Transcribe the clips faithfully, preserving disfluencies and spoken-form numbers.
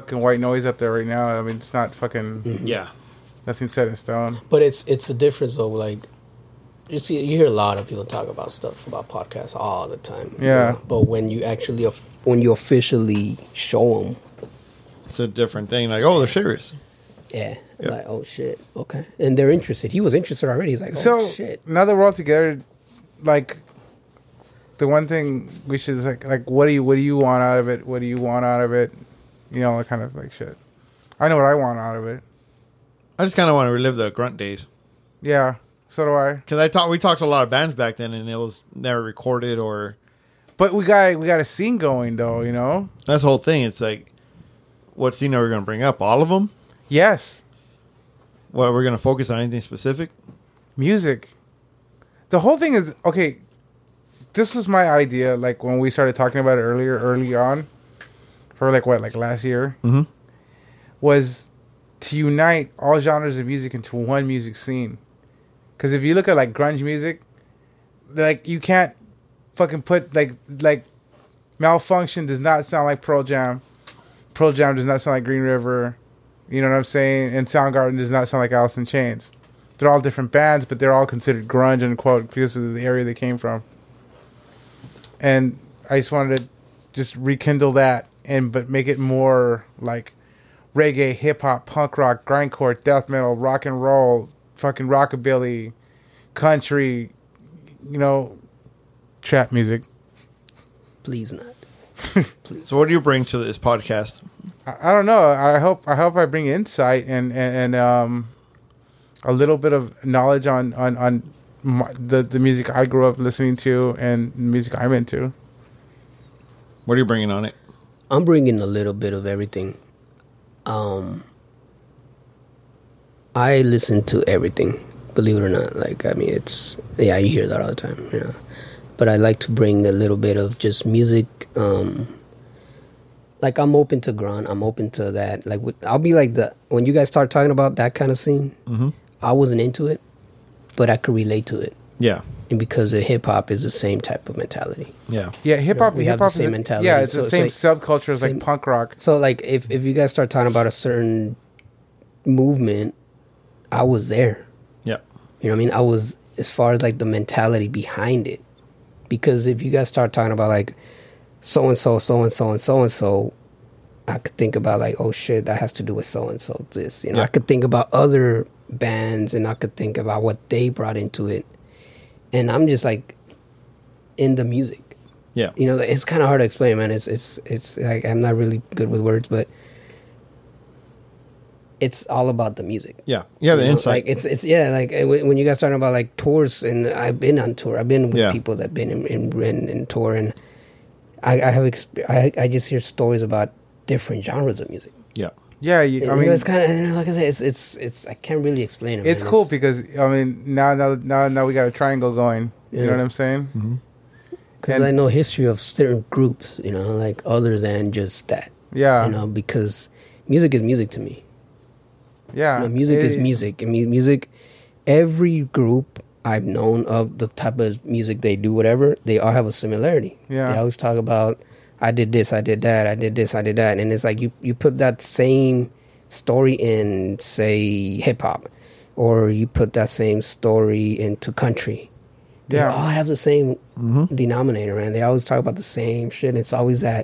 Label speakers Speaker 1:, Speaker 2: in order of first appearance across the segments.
Speaker 1: fucking white noise up there right now. I mean, it's not fucking
Speaker 2: Mm-hmm. Yeah.
Speaker 1: nothing set in stone.
Speaker 3: But it's it's a difference though. Like you see, you hear a lot of people talk about stuff about podcasts all the time.
Speaker 1: Yeah.
Speaker 3: You know? But when you actually of- when you officially show them,
Speaker 2: It's a different thing. Like, oh, they're serious.
Speaker 3: yeah,
Speaker 2: Yep.
Speaker 3: like oh shit, okay, and they're interested. He was interested already. He's like, oh
Speaker 1: So
Speaker 3: shit.
Speaker 1: now that we're all together, like the one thing we should is like, like what do you what do you want out of it? What do you want out of it? You know, kind of like shit. I know what I want out of it.
Speaker 2: I just kind of want to relive the grunt days.
Speaker 1: Yeah, so do I.
Speaker 2: Because I talked, we talked to a lot of bands back then, and it was never recorded or.
Speaker 1: But we got we got a scene going though, you know.
Speaker 2: That's the whole thing. It's like, what scene are we going to bring up? All of them?
Speaker 1: Yes,
Speaker 2: What, we're going to focus on anything specific?
Speaker 1: music. The whole thing is okay. This was my idea, like when we started talking about it earlier, early on, for like what, like last year,
Speaker 2: Mm-hmm.
Speaker 1: was to unite all genres of music into one music scene. Because if you look at like grunge music, like you can't fucking put like like Malfunction does not sound like Pearl Jam. Pearl Jam does not sound like Green River. You know what I'm saying? And Soundgarden does not sound like Alice in Chains. They're all different bands, but they're all considered grunge, unquote, because of the area they came from. And I just wanted to just rekindle that and but make it more like reggae, hip hop, punk rock, grindcore, death metal, rock and roll, fucking rockabilly, country, you know, trap music.
Speaker 3: Please not. Please.
Speaker 2: So what do you bring to this podcast?
Speaker 1: I, I don't know. I hope I hope I bring insight and and, and um a little bit of knowledge on on on my, the the music I grew up listening to and the music I'm into.
Speaker 2: What are you bringing on it?
Speaker 3: I'm bringing a little bit of everything. Um, I listen to everything, believe it or not. Like, I mean, it's, yeah, you hear that all the time, you know. But I like to bring a little bit of just music. Um, like, I'm open to grunt. I'm open to that. Like, with, I'll be like the, when you guys start talking about that kind of scene,
Speaker 2: Mm-hmm.
Speaker 3: I wasn't into it, but I could relate to it.
Speaker 2: Yeah.
Speaker 3: And because the hip hop is the same type of mentality.
Speaker 2: Yeah.
Speaker 1: Yeah, hip hop.
Speaker 3: We have
Speaker 1: hip
Speaker 3: the
Speaker 1: hop
Speaker 3: same
Speaker 1: is,
Speaker 3: mentality.
Speaker 1: Yeah, it's
Speaker 3: So
Speaker 1: the
Speaker 3: it's
Speaker 1: same
Speaker 3: like-
Speaker 1: subculture as
Speaker 3: same-
Speaker 1: like punk rock.
Speaker 3: So, like, if, if you guys start talking about a certain movement, I was there.
Speaker 2: Yeah.
Speaker 3: You know what I mean? I was, as far as, like, the mentality behind it. Because if you guys start talking about, like, so-and-so, so-and-so, and so-and-so, I could think about, like, oh, shit, that has to do with so-and-so, this. You know,
Speaker 2: Yeah.
Speaker 3: I could think about other bands, and I could think about what they brought into it. And I'm just, like, in the music.
Speaker 2: Yeah.
Speaker 3: You know, it's kind of hard to explain, man. It's it's it's like I'm not really good with words, but it's all about the music.
Speaker 2: Yeah. You have the
Speaker 3: You know,
Speaker 2: insight.
Speaker 3: Like it's it's yeah, like uh, when when you guys talking about like tours, and I've been on tour. I've been with
Speaker 2: Yeah.
Speaker 3: people that've been in in, in, in tour, and I, I have exp- I I just hear stories about different genres of music.
Speaker 2: yeah.
Speaker 1: Yeah, you, I
Speaker 3: It's-
Speaker 1: mean,
Speaker 3: it's kind of, you know, like I said, it's it's it's I can't really explain it.
Speaker 1: it's
Speaker 3: man.
Speaker 1: cool because I mean now now now now we got a triangle going. You
Speaker 3: Yeah.
Speaker 1: know what I'm saying?
Speaker 2: Mm-hmm.
Speaker 3: because
Speaker 1: and-
Speaker 3: I know history of certain groups, you know, like other than just that.
Speaker 1: Yeah,
Speaker 3: You know, because music is music to me.
Speaker 1: yeah.
Speaker 3: You know, music
Speaker 1: It-
Speaker 3: is music. I mean, music. Every group I've known of the type of music they do, whatever, they all have a similarity.
Speaker 1: Yeah.
Speaker 3: They always talk about, I did this, I did that, I did this, I did that, and it's like you you put that same story in, say, hip hop, or you put that same story into country. They
Speaker 1: Yeah.
Speaker 3: all have the same
Speaker 2: Mm-hmm.
Speaker 3: denominator, man. They always talk about the same shit. It's always that,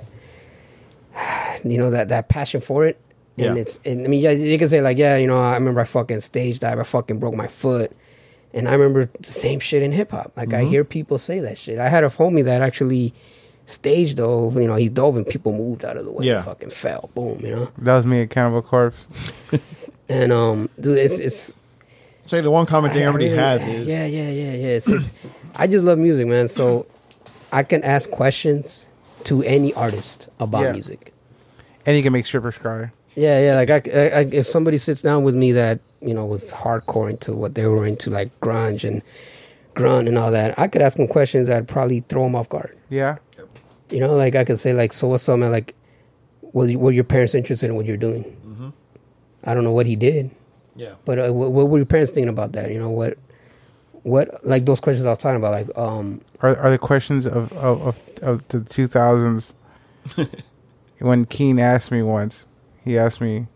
Speaker 3: you know, that, that passion for it. And
Speaker 2: Yeah.
Speaker 3: it's, and, I mean, yeah, you can say like, yeah, you know, I remember I fucking stage dive, I fucking broke my foot. And I remember the same shit in hip hop. Like, I
Speaker 2: Mm-hmm.
Speaker 3: hear people say that shit. I had a homie that actually stage dove, you know, he dove and people moved out of the way.
Speaker 2: Yeah.
Speaker 3: And fucking fell. Boom, you know?
Speaker 1: that was me at Cannibal Corpse.
Speaker 3: And, um, dude, it's, it's,
Speaker 2: Say the one common thing
Speaker 3: I- I
Speaker 2: everybody
Speaker 3: really-
Speaker 2: has is
Speaker 3: yeah, yeah, yeah, yeah. It's, it's I just love music, man. So I can ask questions to any artist about
Speaker 1: Yeah.
Speaker 3: music.
Speaker 1: And you can make strippers cry.
Speaker 3: Yeah, yeah. Like I, I, I, if somebody sits down with me that you know was hardcore into what they were into, like grunge and grunt and all that, I could ask them questions that'd probably throw them off guard.
Speaker 1: Yeah,
Speaker 3: You know, like I could say, like, so what's up, man? Like, were, were your parents interested in what you're doing?
Speaker 2: Mm-hmm.
Speaker 3: I don't know what he did.
Speaker 2: yeah.
Speaker 3: But uh, what, what were your parents thinking about that? You know what, what like those questions I was talking about, like um,
Speaker 1: are are the questions of of, of, of the two thousands? When Keen asked me once, he asked me,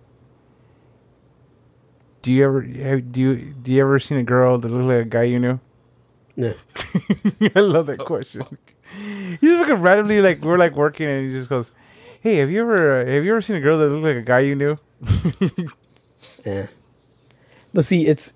Speaker 1: "Do you ever have, do you do you ever seen a girl that looked like a guy you knew?"
Speaker 3: No.
Speaker 1: I love that question. He's fucking randomly like we're like working and he just goes, "Hey, have you ever have you ever seen a girl that looked like a guy you knew?"
Speaker 3: Yeah. But see, it's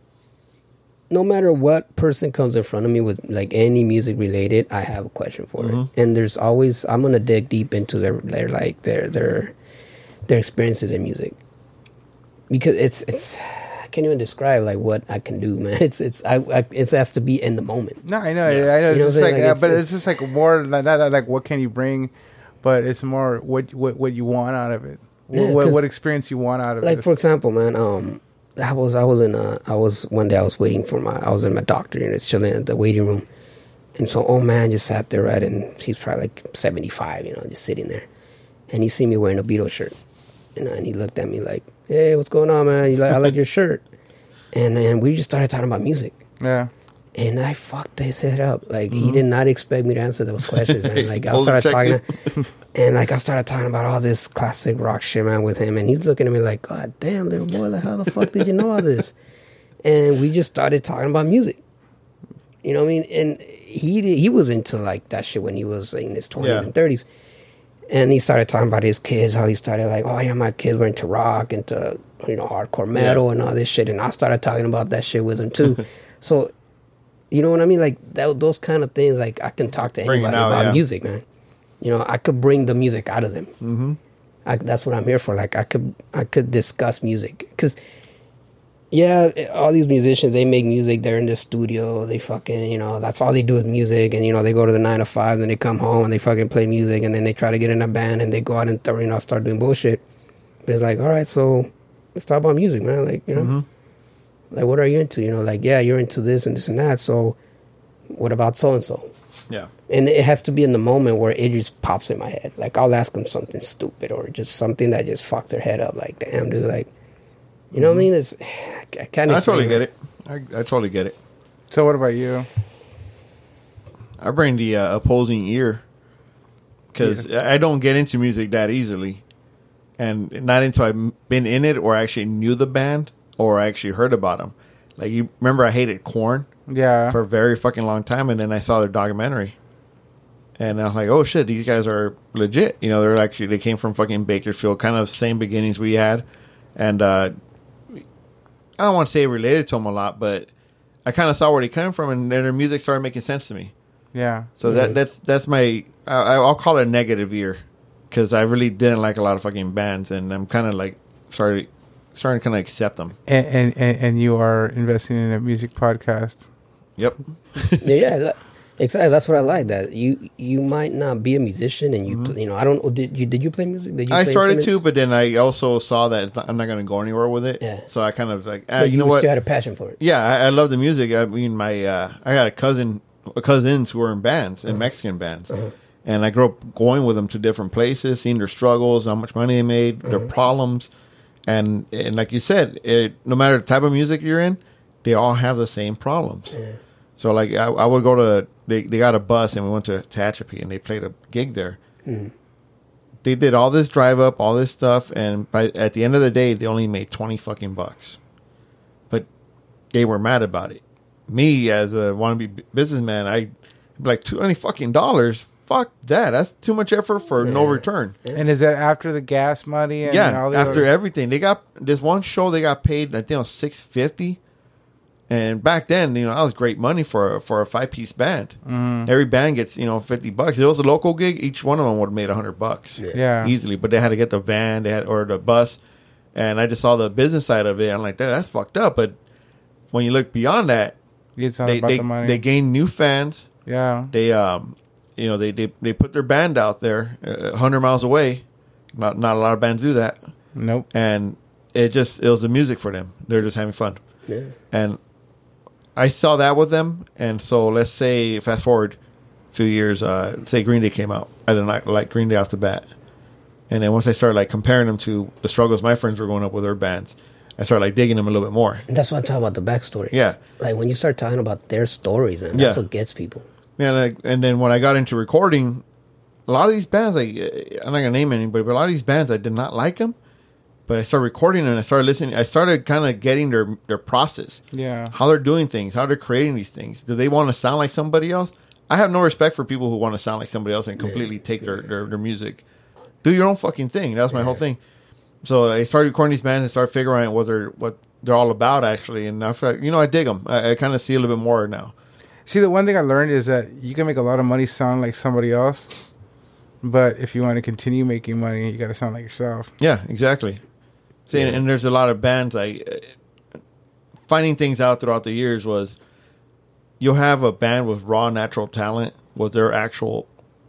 Speaker 3: no matter what person comes in front of me with like any music related, I have a question for
Speaker 2: Mm-hmm.
Speaker 3: it. And there's always I'm gonna dig deep into their their like their their their experiences in music. Because it's it's I can't even describe like what I can do, man. It's it's I, I it has to be in the moment.
Speaker 1: No, I know,
Speaker 2: Yeah.
Speaker 1: I know. It's
Speaker 3: You know
Speaker 1: just
Speaker 3: what I'm
Speaker 1: like,
Speaker 3: saying?
Speaker 1: uh,
Speaker 3: Like,
Speaker 1: but
Speaker 3: it's-
Speaker 1: it's, just like more not, not like what can you bring, but it's more what what what you want out of it.
Speaker 3: Yeah,
Speaker 1: what,
Speaker 3: 'cause-
Speaker 1: what experience you want out of it.
Speaker 3: Like for example, man, um, I was I was in a I was one day I was waiting for my I was in my doctor and it's chilling at the waiting room, and so old man just sat there, right, and he's probably like seventy five, you know, just sitting there, and he see me wearing a Beatles shirt, you know, and he looked at me like, "Hey, what's going on, man? You like I like your shirt," and then we just started talking about music.
Speaker 1: yeah,
Speaker 3: And I fucked his head up. Like he did not expect me to answer those questions. Man. Like I
Speaker 2: Pulled the
Speaker 3: started
Speaker 2: check.
Speaker 3: talking, and like I started talking about all this classic rock shit, man, with him. And he's looking at me like, "God damn, little boy, like how the fuck did you know all this?" And we just started talking about music. You know what I mean? And he did, he was into like that shit when he was in his twenties
Speaker 2: Yeah.
Speaker 3: and thirties. And he started talking about his kids, how he started like, "Oh yeah, my kids were into rock, into you know hardcore metal
Speaker 2: Yeah.
Speaker 3: and all this shit." And I started talking about that shit with him too. So. You know what I mean? Like that, those kind of things. Like I can talk to
Speaker 2: Bring it
Speaker 3: anybody
Speaker 2: out,
Speaker 3: about
Speaker 2: yeah.
Speaker 3: music, man. You know, I could bring the music out of them. Mm-hmm. I, that's what I'm here for. Like I could, I could discuss music because, yeah, all these musicians they make music. They're in the studio. They fucking, you know, that's all they do is music. And you know, they go to the nine to five, then they come home and they fucking play music, and then they try to get in a band and they go out and th- you know start doing bullshit. But it's like, all right, so let's talk about music, man. Like you know.
Speaker 2: Mm-hmm.
Speaker 3: Like, what are you into? You know, like, yeah, you're into this and this and that. So, what about so and so?
Speaker 2: Yeah.
Speaker 3: And it has to be in the moment where it just pops in my head. Like, I'll ask them something stupid or just something that just fucks their head up. Like, damn, dude, like, you know what I mean? It's, I can't
Speaker 2: I
Speaker 3: explain
Speaker 2: totally get it. I, I totally get it.
Speaker 1: So what about you?
Speaker 2: I bring the uh, opposing ear because I don't get into music that easily, and not until I've been in it or actually knew the band or I actually heard about them. Like you remember, I hated Korn
Speaker 1: Yeah,
Speaker 2: for a very fucking long time, and then I saw their documentary, and I was like, "Oh shit, these guys are legit." You know, they're actually they came from fucking Bakersfield, kind of same beginnings we had, and uh, I don't want to say related to them a lot, but I kind of saw where they came from, and then their music started making sense to me.
Speaker 1: yeah.
Speaker 2: So that that's that's my I, I'll call it a negative year because I really didn't like a lot of fucking bands, and I'm kind of like started starting to kind of accept them.
Speaker 1: And, and and and you are investing in a music podcast.
Speaker 2: Yep.
Speaker 3: Yeah, yeah, that, exactly. That's what I like. That you you might not be a musician, and you pl- you know I don't. Did you did you play music? Did you
Speaker 2: I
Speaker 3: play
Speaker 2: started to,
Speaker 3: instruments?
Speaker 2: but then I also saw that it's not, I'm not going to go anywhere with it.
Speaker 3: Yeah.
Speaker 2: So I kind of like, ah,
Speaker 3: But
Speaker 2: you,
Speaker 3: you,
Speaker 2: know what?
Speaker 3: still had a passion for it.
Speaker 2: Yeah, I, I love the music. I mean, my uh, I got a cousin, cousins who were in bands, in Mexican bands, and I grew up going with them to different places, seeing their struggles, how much money they made, their problems, and and like you said, it, no matter the type of music you're in, they all have the same problems.
Speaker 3: Yeah.
Speaker 2: So like I, I would go to they they got a bus and we went to Tehachapi and they played a gig there.
Speaker 3: Mm.
Speaker 2: They did all this drive up, all this stuff, and by at the end of the day, they only made twenty fucking bucks. But they were mad about it. Me as a wannabe businessman, I like twenty fucking dollars. Fuck that. That's too much effort for no return.
Speaker 1: And is that after the gas money? And
Speaker 2: Yeah,
Speaker 1: all the
Speaker 2: after
Speaker 1: other-
Speaker 2: everything, they got this one show. They got paid, I think, it was six fifty. And back then, you know, that was great money for for a five piece band.
Speaker 1: Mm-hmm.
Speaker 2: Every band gets, you know, fifty bucks. If it was a local gig, each one of them would have made a hundred bucks,
Speaker 1: Yeah.
Speaker 2: easily. But they had to get the van, they had or the bus, and I just saw the business side of it. I'm like, that's fucked up. But when you look beyond that,
Speaker 1: It's all
Speaker 2: they
Speaker 1: about
Speaker 2: they,
Speaker 1: the money.
Speaker 2: they gain new fans.
Speaker 1: yeah.
Speaker 2: They um, you know, they they, they put their band out there, a hundred miles away. Not not a lot of bands do that.
Speaker 1: Nope.
Speaker 2: And it just it was the music for them. They're just having fun.
Speaker 3: Yeah.
Speaker 2: And I saw that with them. And so let's say fast forward a few years, uh, say Green Day came out. I didn't like, like Green Day off the bat. And then once I started like comparing them to the struggles my friends were going up with their bands, I started like digging them a little bit more.
Speaker 3: And that's what I talk about the backstories.
Speaker 2: Yeah.
Speaker 3: Like when you start talking about their stories, man, that's
Speaker 2: Yeah.
Speaker 3: what gets people.
Speaker 2: Yeah, like, and then when I got into recording, a lot of these bands, like I'm not gonna name anybody, but a lot of these bands, I did not like them, But I started recording and I started listening. I started kind of getting their their process.
Speaker 1: Yeah.
Speaker 2: How they're doing things, how they're creating these things. Do they want to sound like somebody else? I have no respect for people who want to sound like somebody else and completely take their, their, their music. Do your own fucking thing. That was my whole thing. So I started recording these bands and started figuring out what they're, what they're all about, actually. And I felt, you know, I dig them. I, I kind of see a little bit more now.
Speaker 1: See, the one thing I learned is that you can make a lot of money sound like somebody else. But if you want to continue making money, you got to sound like yourself.
Speaker 2: Yeah, exactly. See, yeah. and, and there's a lot of bands like uh, finding things out throughout the years was you'll have a band with raw natural talent with their actual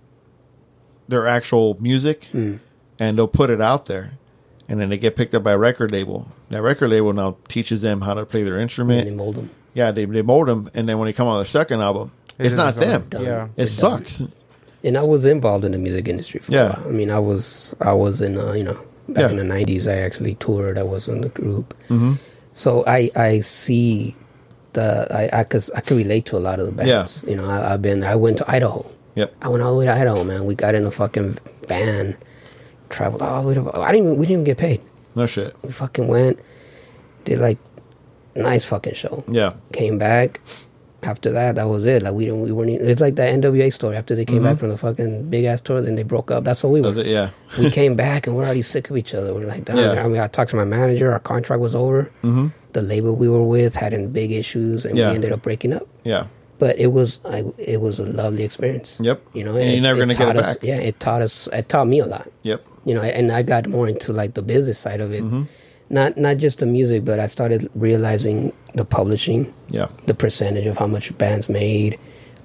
Speaker 2: their actual music, mm. and they'll put it out there, and then they get picked up by a record label. That record label now teaches them how to play their instrument.
Speaker 3: And they mold them.
Speaker 2: Yeah, they they mold them, and then when they come on their second album, it it's not them.
Speaker 3: Done.
Speaker 1: Yeah,
Speaker 2: it sucks.
Speaker 3: Done. And I was involved in the music industry for
Speaker 2: yeah.
Speaker 3: a while. I mean, I was I was in uh, you know. Back yeah. in the nineties, I actually toured. I was in the group.
Speaker 2: Mm-hmm.
Speaker 3: So I, I see the, I, I, cause I can relate to a lot of the bands.
Speaker 2: Yeah.
Speaker 3: You know, I, I've been, I went to Idaho.
Speaker 2: Yep.
Speaker 3: I went all the way to Idaho, man. We got in a fucking van, traveled all the way to, I didn't even, we didn't even get paid.
Speaker 2: No shit.
Speaker 3: We fucking went, did like, nice fucking show.
Speaker 2: Yeah.
Speaker 3: Came back. After that, that was it. Like we didn't, we weren't. Even, it's like that N W A story. After they came mm-hmm. back from the fucking big ass tour, then they broke up. That's what we were.
Speaker 2: That's it, yeah.
Speaker 3: We came back and we're already sick of each other. We're like, damn. Yeah. I mean, I talked to my manager. Our contract was over.
Speaker 2: Mm-hmm.
Speaker 3: The label we were with had big issues, and
Speaker 2: yeah.
Speaker 3: we ended up breaking up.
Speaker 2: Yeah.
Speaker 3: But it was, I, it was a lovely experience.
Speaker 2: Yep.
Speaker 3: You know,
Speaker 2: and, and you're never gonna get it
Speaker 3: us,
Speaker 2: back.
Speaker 3: Yeah, it taught us. It taught me a lot.
Speaker 2: Yep.
Speaker 3: You know, and I got more into like the business side of it.
Speaker 2: Mm-hmm.
Speaker 3: Not not just the music, but I started realizing the publishing,
Speaker 2: yeah,
Speaker 3: the percentage of how much bands made,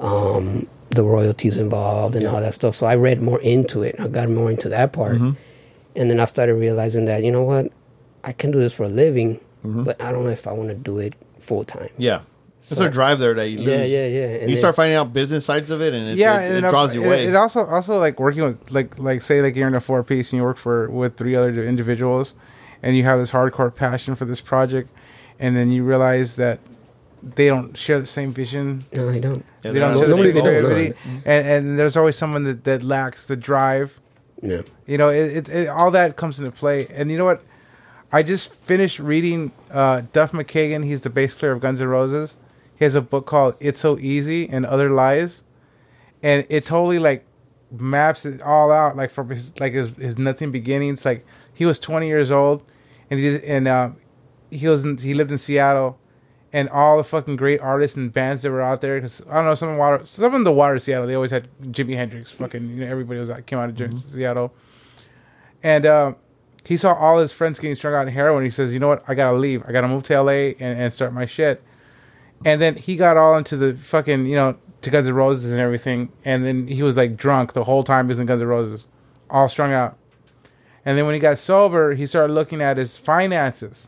Speaker 3: um, the royalties involved, and yeah. all that stuff. So I read more into it. I got more into that part,
Speaker 2: mm-hmm.
Speaker 3: and then I started realizing that, you know what, I can do this for a living,
Speaker 2: mm-hmm.
Speaker 3: but I don't know if I want to do it full time.
Speaker 2: Yeah, so, there's a drive there that you lose.
Speaker 3: Yeah, yeah, yeah. And
Speaker 2: you
Speaker 3: then,
Speaker 2: start finding out business sides of it, and it's,
Speaker 1: yeah,
Speaker 2: it,
Speaker 1: and
Speaker 2: it draws you away.
Speaker 1: It, it also also like working with like like say like you're in a four piece and you work for with three other individuals. And you have this hardcore passion for this project, and then you realize that they don't share the same vision.
Speaker 3: No, they don't.
Speaker 1: Yeah, they don't share the same creativity, and, and there's always someone that, that lacks the drive.
Speaker 3: Yeah.
Speaker 1: You know, it, it, it all that comes into play. And you know what? I just finished reading uh, Duff McKagan. He's the bass player of Guns N' Roses. He has a book called "It's So Easy and Other Lies," and it totally like maps it all out, like from his like his, his nothing beginnings. Like he was twenty years old. And he just, and uh, he was in, he lived in Seattle, and all the fucking great artists and bands that were out there. Cause I don't know, some of the water, some of the water Seattle. They always had Jimi Hendrix. Fucking, you know, everybody was came out of mm-hmm. Seattle, and uh, he saw all his friends getting strung out on heroin. He says, "You know what? I gotta leave. I gotta move to L A and, and start my shit." And then he got all into the fucking, you know, to Guns N' Roses and everything. And then he was like drunk the whole time he was in Guns N' Roses, all strung out. And then when he got sober, he started looking at his finances.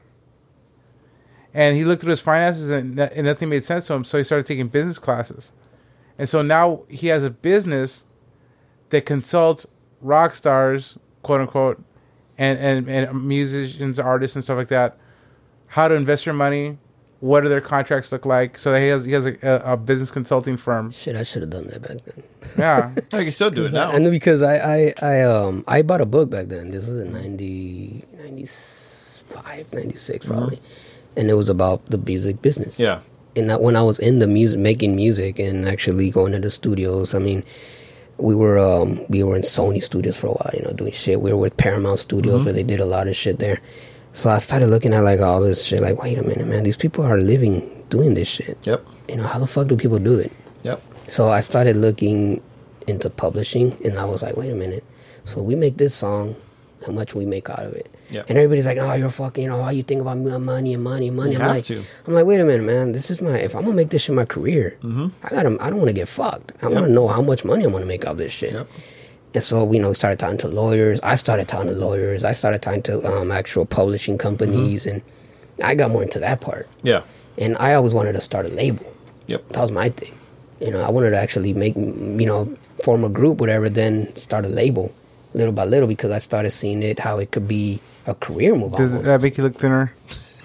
Speaker 1: And he looked at his finances and, and nothing made sense to him. So he started taking business classes. And so now he has a business that consults rock stars, quote unquote, and, and, and musicians, artists, and stuff like that, how to invest your money, what do their contracts look like. So he has he has a, a business consulting firm.
Speaker 3: Shit, I should have done that back then.
Speaker 1: Yeah.
Speaker 2: I can still do it now.
Speaker 3: I, and because I, I, I, um, I bought a book back then. This was in ninety, ninety-five, ninety-six probably. Mm-hmm. And it was about the music business.
Speaker 2: Yeah.
Speaker 3: And that when I was in the music, making music and actually going to the studios, I mean, we were um, we were in Sony studios for a while, you know, doing shit. We were with Paramount Studios mm-hmm. where they did a lot of shit there. So I started looking at like all this shit, like, wait a minute, man, these people are living doing this shit.
Speaker 2: Yep.
Speaker 3: You know, how the fuck do people do it?
Speaker 2: Yep.
Speaker 3: So I started looking into publishing, and I was like, wait a minute. So we make this song, how much we make out of it?
Speaker 2: Yep.
Speaker 3: And everybody's like, oh, you're fucking, you know, how you think about money and money and money.
Speaker 2: You
Speaker 3: I'm
Speaker 2: have
Speaker 3: like,
Speaker 2: to.
Speaker 3: I'm like, wait a minute, man. This is my, if I'm gonna make this shit my career,
Speaker 2: mm-hmm.
Speaker 3: I gotta, I don't want to get fucked. I
Speaker 2: yep.
Speaker 3: want to know how much money I'm gonna make out of this shit.
Speaker 2: Yep.
Speaker 3: And so, you know, we started talking to lawyers. I started talking to lawyers. I started talking to um, actual publishing companies, mm-hmm. and I got more into that part.
Speaker 2: Yeah.
Speaker 3: And I always wanted to start a label.
Speaker 2: Yep.
Speaker 3: That was my thing. You know, I wanted to actually make, you know, form a group, whatever, then start a label little by little, because I started seeing it, how it could be a career move.
Speaker 1: Does
Speaker 3: almost.
Speaker 1: that make you look thinner?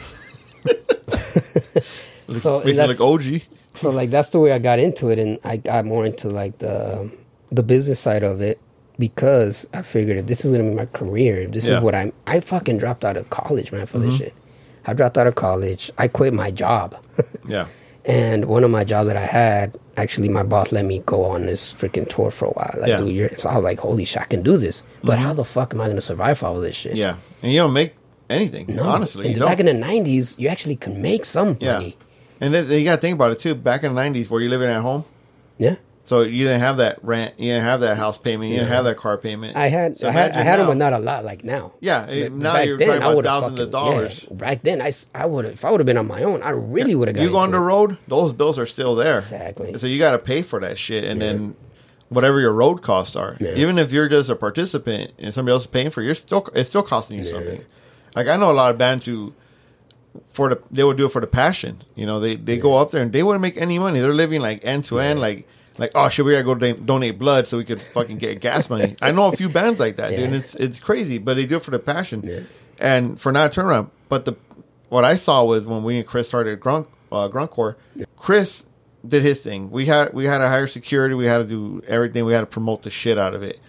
Speaker 3: So
Speaker 2: makes you look O G.
Speaker 3: So, like, that's the way I got into it, and I got more into, like, the the business side of it. because I figured if this is gonna be my career, if this
Speaker 2: Yeah.
Speaker 3: is what I'm, I fucking dropped out of college, man, for this shit. I dropped out of college. I quit my job.
Speaker 2: Yeah.
Speaker 3: And one of my jobs that I had, actually, my boss let me go on this freaking tour for a while, like
Speaker 2: Yeah.
Speaker 3: do a year. So I was like, "Holy shit, I can do this!" But how the fuck am I gonna survive all this shit?
Speaker 2: Yeah. And you don't make anything,
Speaker 3: No,
Speaker 2: honestly.
Speaker 3: And
Speaker 2: you
Speaker 3: back
Speaker 2: don't.
Speaker 3: in the nineties, you actually can make some
Speaker 2: Yeah.
Speaker 3: money.
Speaker 2: And then, you got to think about it, too. Back in the nineties, were you living at home?
Speaker 3: Yeah,
Speaker 2: So you didn't have that rent, you didn't have that house payment, you didn't have that car payment.
Speaker 3: I had,
Speaker 2: So
Speaker 3: I had, I
Speaker 2: imagine
Speaker 3: had them,
Speaker 2: now-
Speaker 3: but not a lot like now.
Speaker 2: Yeah, it- now
Speaker 3: Back
Speaker 2: you're
Speaker 3: then,
Speaker 2: talking
Speaker 3: I
Speaker 2: about
Speaker 3: would've
Speaker 2: thousands of
Speaker 3: fucking-
Speaker 2: dollars.
Speaker 3: yeah. Back then, I, s- I would have, if I would have been on my own, I really would have got
Speaker 2: You go on
Speaker 3: into
Speaker 2: the
Speaker 3: it.
Speaker 2: road, those bills are still there.
Speaker 3: Exactly.
Speaker 2: So you got to pay for that shit, and then whatever your road costs are,
Speaker 3: Yeah.
Speaker 2: even if you're just a participant and somebody else is paying for it, you're still it's still costing you something. Like I know a lot of bands who for the they would do it for the passion. You know, they they go up there and they wouldn't make any money. They're living like end to end, like. Like, oh shit, we gotta go don- donate blood so we could fucking get gas money. I know a few bands like that, dude.
Speaker 3: Yeah.
Speaker 2: And it's it's crazy, but they do it for the passion and for not a turnaround. But the what I saw was when we and Chris started Grunk uh, Grunkcore, Chris did his thing. We had we had to hire security. We had to do everything. We had to promote the shit out of it.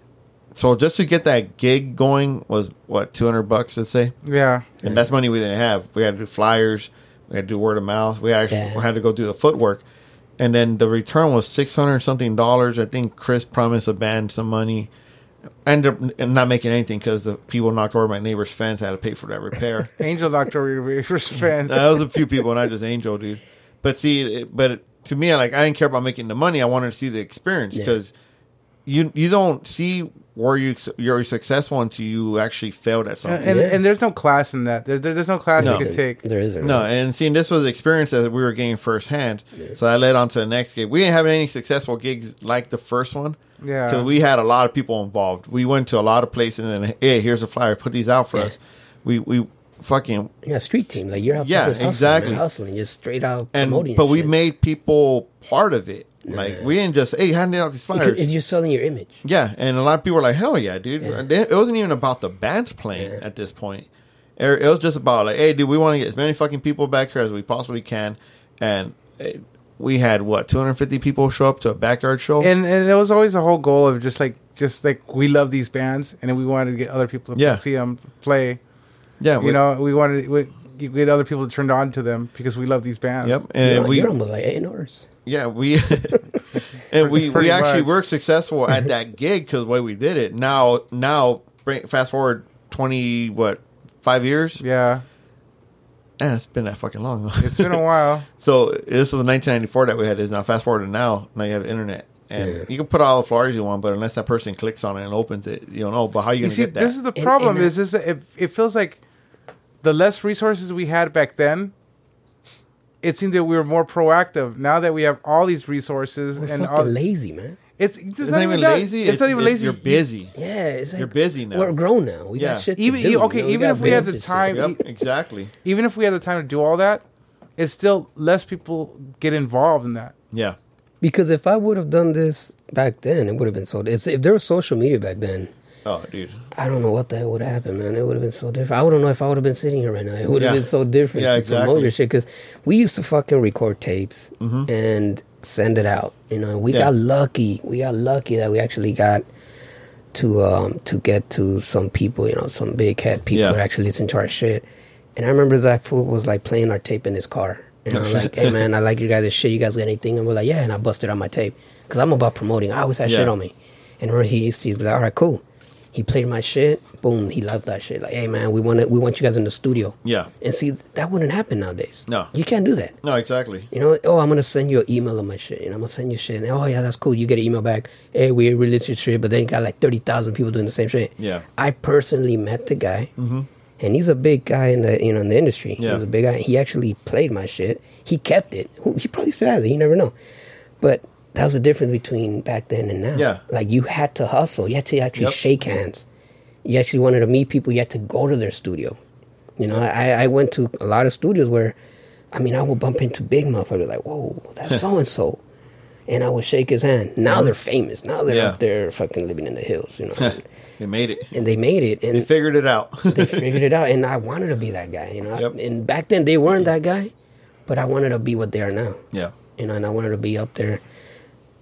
Speaker 2: So just to get that gig going was what two hundred bucks, let's say,
Speaker 1: Yeah.
Speaker 2: and that's money we didn't have. We had to do flyers. We had to do word of mouth. We actually
Speaker 3: Yeah.
Speaker 2: had to go do the footwork. And then the return was six hundred something dollars. I think Chris promised the band some money. I ended up not making anything because the people knocked over my neighbor's fence. I had to pay for that repair.
Speaker 1: Angel Doctor Reverse fans.
Speaker 2: That was a few people, and I just Angel, dude. But see, it, but to me, like I didn't care about making the money. I wanted to see the experience
Speaker 3: Yeah.
Speaker 2: because you you don't see where you you're successful until you actually failed at something.
Speaker 1: And,
Speaker 3: Yeah.
Speaker 1: and there's no class in that. There, there- there's no class
Speaker 2: No.
Speaker 1: you could take.
Speaker 3: There isn't.
Speaker 2: No, and seeing this was the experience that we were getting firsthand. So that led on to the next gig. We didn't have any successful gigs like the first one.
Speaker 1: Yeah.
Speaker 2: Because we had a lot of people involved. We went to a lot of places and, hey, here's a flyer. Put these out for us. We we fucking
Speaker 3: Yeah, street team. Like you're out
Speaker 2: Yeah,
Speaker 3: there just hustling,
Speaker 2: exactly.
Speaker 3: man, hustling, just straight out
Speaker 2: and
Speaker 3: promoting.
Speaker 2: but
Speaker 3: your
Speaker 2: we
Speaker 3: shit.
Speaker 2: made people part of it. Like we didn't just hey handing out these
Speaker 3: Because
Speaker 2: flyers.
Speaker 3: it's you're selling your image.
Speaker 2: Yeah, and a lot of people were like, hell yeah, dude. And then it wasn't even about the bands playing at this point. It it was just about like, hey, dude, we want to get as many fucking people back here as we possibly can. And eh, we had, what, two hundred fifty people show up to a backyard show?
Speaker 1: And and there was always the whole goal of just like just like we love these bands, and then we wanted to get other people to
Speaker 2: Yeah.
Speaker 1: see them play.
Speaker 2: yeah,
Speaker 1: You know, we wanted we, we get other people to turn on to them because we love these bands.
Speaker 2: Yep,
Speaker 3: You're,
Speaker 2: and
Speaker 3: on-
Speaker 2: we,
Speaker 3: you're almost like A and R's.
Speaker 2: yeah, we, and we,
Speaker 1: Pretty
Speaker 2: we actually
Speaker 1: much.
Speaker 2: were successful at that gig because the way we did it. Now, now, bring, fast forward twenty, what, five years?
Speaker 1: Yeah,
Speaker 2: Eh, it's been that fucking long.
Speaker 1: it's been a while.
Speaker 2: So this was nineteen ninety-four that we had this. Now fast forward to now, now you have internet. And
Speaker 3: Yeah.
Speaker 2: you can put all the flyers you want, but unless that person clicks on it and opens it, you don't know. But how are you
Speaker 1: You
Speaker 2: going to
Speaker 1: see,
Speaker 2: get that?
Speaker 1: this is the
Speaker 3: And-
Speaker 1: problem.
Speaker 3: and
Speaker 1: is is it, it feels like the less resources we had back then. It seemed that we were more proactive. Now that we have all these resources
Speaker 3: We're
Speaker 1: and
Speaker 3: fucking
Speaker 1: all,
Speaker 3: lazy, man.
Speaker 1: it's, it's,
Speaker 2: it's
Speaker 1: not even that.
Speaker 2: lazy.
Speaker 1: It's, not even lazy.
Speaker 2: You're busy.
Speaker 3: Yeah, it's like
Speaker 2: You're busy now.
Speaker 3: We're grown now. We
Speaker 2: Yeah.
Speaker 3: got shit to
Speaker 1: Even-
Speaker 3: do.
Speaker 1: okay,
Speaker 3: you know,
Speaker 1: even
Speaker 3: got
Speaker 1: if we had
Speaker 3: bills
Speaker 1: the
Speaker 3: and shit.
Speaker 1: time-
Speaker 2: Yep, exactly.
Speaker 1: Even if we had the time to do all that, it's still less people get involved in that.
Speaker 2: Yeah.
Speaker 3: Because if I would have done this back then, it would have been so. If, if there was social media back then,
Speaker 2: Oh, dude.
Speaker 3: I don't know what the hell would have happened, man. It would have been so different. I don't know if I would have been sitting here right now. It would have
Speaker 2: Yeah.
Speaker 3: been so different
Speaker 2: Yeah,
Speaker 3: to
Speaker 2: exactly.
Speaker 3: promote your shit because we used to fucking record tapes and send it out. You know, we
Speaker 2: Yeah.
Speaker 3: got lucky. We got lucky that we actually got to um to get to some people. You know, some big head people
Speaker 2: Yeah.
Speaker 3: that actually listen to our shit. And I remember that fool was like playing our tape in his car. And I was like, hey man, I like you guys' shit. You guys got anything? And we're like, yeah. And I busted out my tape because I'm about promoting. I always had
Speaker 2: Yeah.
Speaker 3: shit on me. And remember he used to be like, all right, cool. He played my shit. Boom, he loved that shit. Like, hey man, we want it. We want you guys in the studio.
Speaker 2: Yeah.
Speaker 3: And see, that wouldn't happen nowadays.
Speaker 2: No.
Speaker 3: You can't do that.
Speaker 2: No, exactly.
Speaker 3: You know, oh, I'm gonna send you an email of my shit. You know, I'm gonna send you shit. And, oh yeah, that's cool. You get an email back. Hey, we released your shit, but then you got like thirty thousand people doing the same shit.
Speaker 2: Yeah.
Speaker 3: I personally met the guy, mm-hmm. and he's a big guy in the you know in the industry.
Speaker 2: Yeah.
Speaker 3: He's a big guy. He actually played my shit. He kept it. He probably still has it. You never know. But that's the difference between back then and now.
Speaker 2: Yeah.
Speaker 3: Like you had to hustle. You had to actually
Speaker 2: Yep.
Speaker 3: shake hands. You actually wanted to meet people. You had to go to their studio. You know, I, I went to a lot of studios where, I mean, I would bump into big motherfuckers like, whoa, that's so and so, and I would shake his hand. Now they're famous. Now they're
Speaker 2: Yeah.
Speaker 3: up there fucking living in the hills. You know,
Speaker 2: They made it.
Speaker 3: and they made it,
Speaker 2: They
Speaker 3: and
Speaker 2: figured it out.
Speaker 3: they figured it out. And I wanted to be that guy. You know,
Speaker 2: Yep.
Speaker 3: and back then they weren't that guy, but I wanted to be what they are now.
Speaker 2: yeah.
Speaker 3: You know, and I wanted to be up there.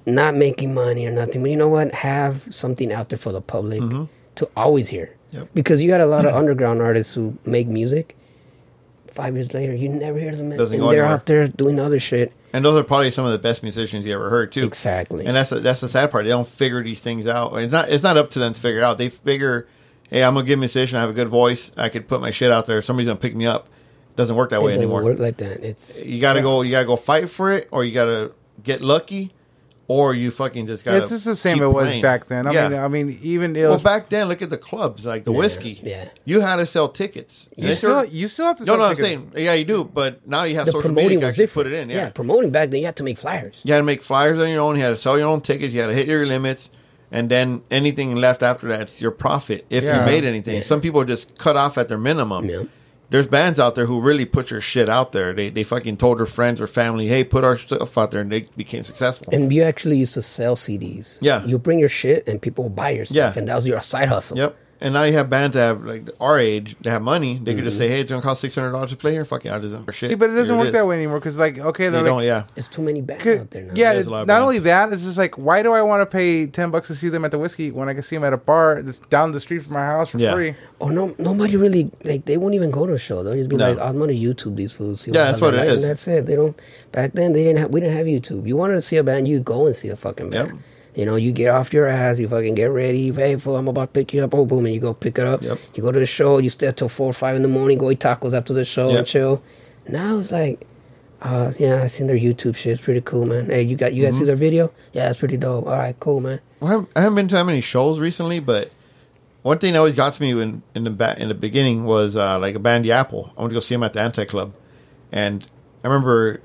Speaker 3: not making money or nothing, but you know what? Have something out there for the public mm-hmm. to always hear.
Speaker 2: Yep.
Speaker 3: Because you got a lot of underground artists who make music. Five years later, you never hear them.
Speaker 2: Doesn't
Speaker 3: and
Speaker 2: go
Speaker 3: they're
Speaker 2: anywhere.
Speaker 3: out there doing other shit.
Speaker 2: And those are probably some of the best musicians you ever heard too.
Speaker 3: Exactly.
Speaker 2: And that's a, that's the sad part. They don't figure these things out. It's not it's not up to them to figure it out. They figure, hey, I'm a good musician. I have a good voice. I could put my shit out there. Somebody's gonna pick me up. It doesn't work that
Speaker 3: it
Speaker 2: way
Speaker 3: doesn't
Speaker 2: anymore.
Speaker 3: Work like that. It's
Speaker 2: you gotta
Speaker 3: yeah.
Speaker 2: go. You gotta go fight for it, or you gotta get lucky, or you fucking just gotta.
Speaker 1: It's just the same
Speaker 2: keep
Speaker 1: it was
Speaker 2: playing.
Speaker 1: back then. I
Speaker 2: yeah.
Speaker 1: mean, I mean, even it
Speaker 2: well,
Speaker 1: was,
Speaker 2: back then, look at the clubs like the
Speaker 3: Yeah,
Speaker 2: whiskey.
Speaker 3: yeah.
Speaker 2: You had to sell tickets.
Speaker 1: you
Speaker 2: And
Speaker 1: still
Speaker 2: they-
Speaker 1: you still have to.
Speaker 2: No,
Speaker 1: sell
Speaker 2: no, I'm
Speaker 1: tickets.
Speaker 2: saying, yeah, you do, but now you have
Speaker 3: The
Speaker 2: social
Speaker 3: promoting
Speaker 2: media to
Speaker 3: was
Speaker 2: actually
Speaker 3: different.
Speaker 2: put it in.
Speaker 3: yeah.
Speaker 2: Yeah.
Speaker 3: promoting back then, you had to make flyers.
Speaker 2: You had to make flyers on your own. You had to sell your own tickets. You had to hit your limits. And then anything left after that, it's your profit if
Speaker 1: Yeah.
Speaker 2: you made anything.
Speaker 3: Yeah.
Speaker 2: Some people just cut off at their minimum.
Speaker 3: Yeah.
Speaker 2: There's bands out there who really put your shit out there. They they fucking told their friends or family, hey, put our stuff out there, and they became successful.
Speaker 3: And you actually used to sell C Ds.
Speaker 2: Yeah.
Speaker 3: You bring your shit and people will buy your stuff.
Speaker 2: Yeah.
Speaker 3: And that was your side hustle.
Speaker 2: Yep. And now you have bands that have, like, our age, they have money. They could just
Speaker 3: Mm-hmm.
Speaker 2: say, hey, it's going to cost six hundred dollars to play here. Fuck it, I'll just our shit.
Speaker 1: See, but it doesn't
Speaker 2: Here
Speaker 1: work
Speaker 2: is.
Speaker 1: that way anymore. Because like, okay,
Speaker 2: They
Speaker 1: they're
Speaker 2: don't,
Speaker 1: like,
Speaker 2: yeah.
Speaker 3: It's too many bands
Speaker 1: Could-
Speaker 3: out there now.
Speaker 1: yeah,
Speaker 2: There's a lot of
Speaker 1: not
Speaker 2: bands.
Speaker 1: only that, it's just like, why do I want to pay ten bucks to see them at the whiskey when I can see them at a bar that's down the street from my house for
Speaker 2: Yeah.
Speaker 1: free?
Speaker 3: Oh no! Nobody really like. They won't even go to a show. They'll just be
Speaker 2: No.
Speaker 3: like, "I'm gonna YouTube these fools." See
Speaker 2: Yeah, that's what
Speaker 3: they're
Speaker 2: it
Speaker 3: like,
Speaker 2: is.
Speaker 3: And that's it. They don't. Back then, they didn't have. We didn't have YouTube. You wanted to see a band, you go and see a fucking band.
Speaker 2: Yep.
Speaker 3: You know, you get off your ass, you fucking get ready. Hey, fool, I'm about to pick you up. Oh, boom, and you go pick it up.
Speaker 2: Yep.
Speaker 3: You go to the show. You stay till four or five in the morning. Go eat tacos after the show
Speaker 2: Yep.
Speaker 3: and chill. Now it's like, uh, yeah, I seen their YouTube shit. It's pretty cool, man. Hey, you got you guys
Speaker 2: Mm-hmm.
Speaker 3: see their video? Yeah, it's pretty dope. All right, cool, man.
Speaker 2: Well, I haven't, I haven't been to that many shows recently, but one thing that always got to me in, in the ba- in the beginning was uh, like a band, The Apple. I went to go see them at the Anti Club, and I remember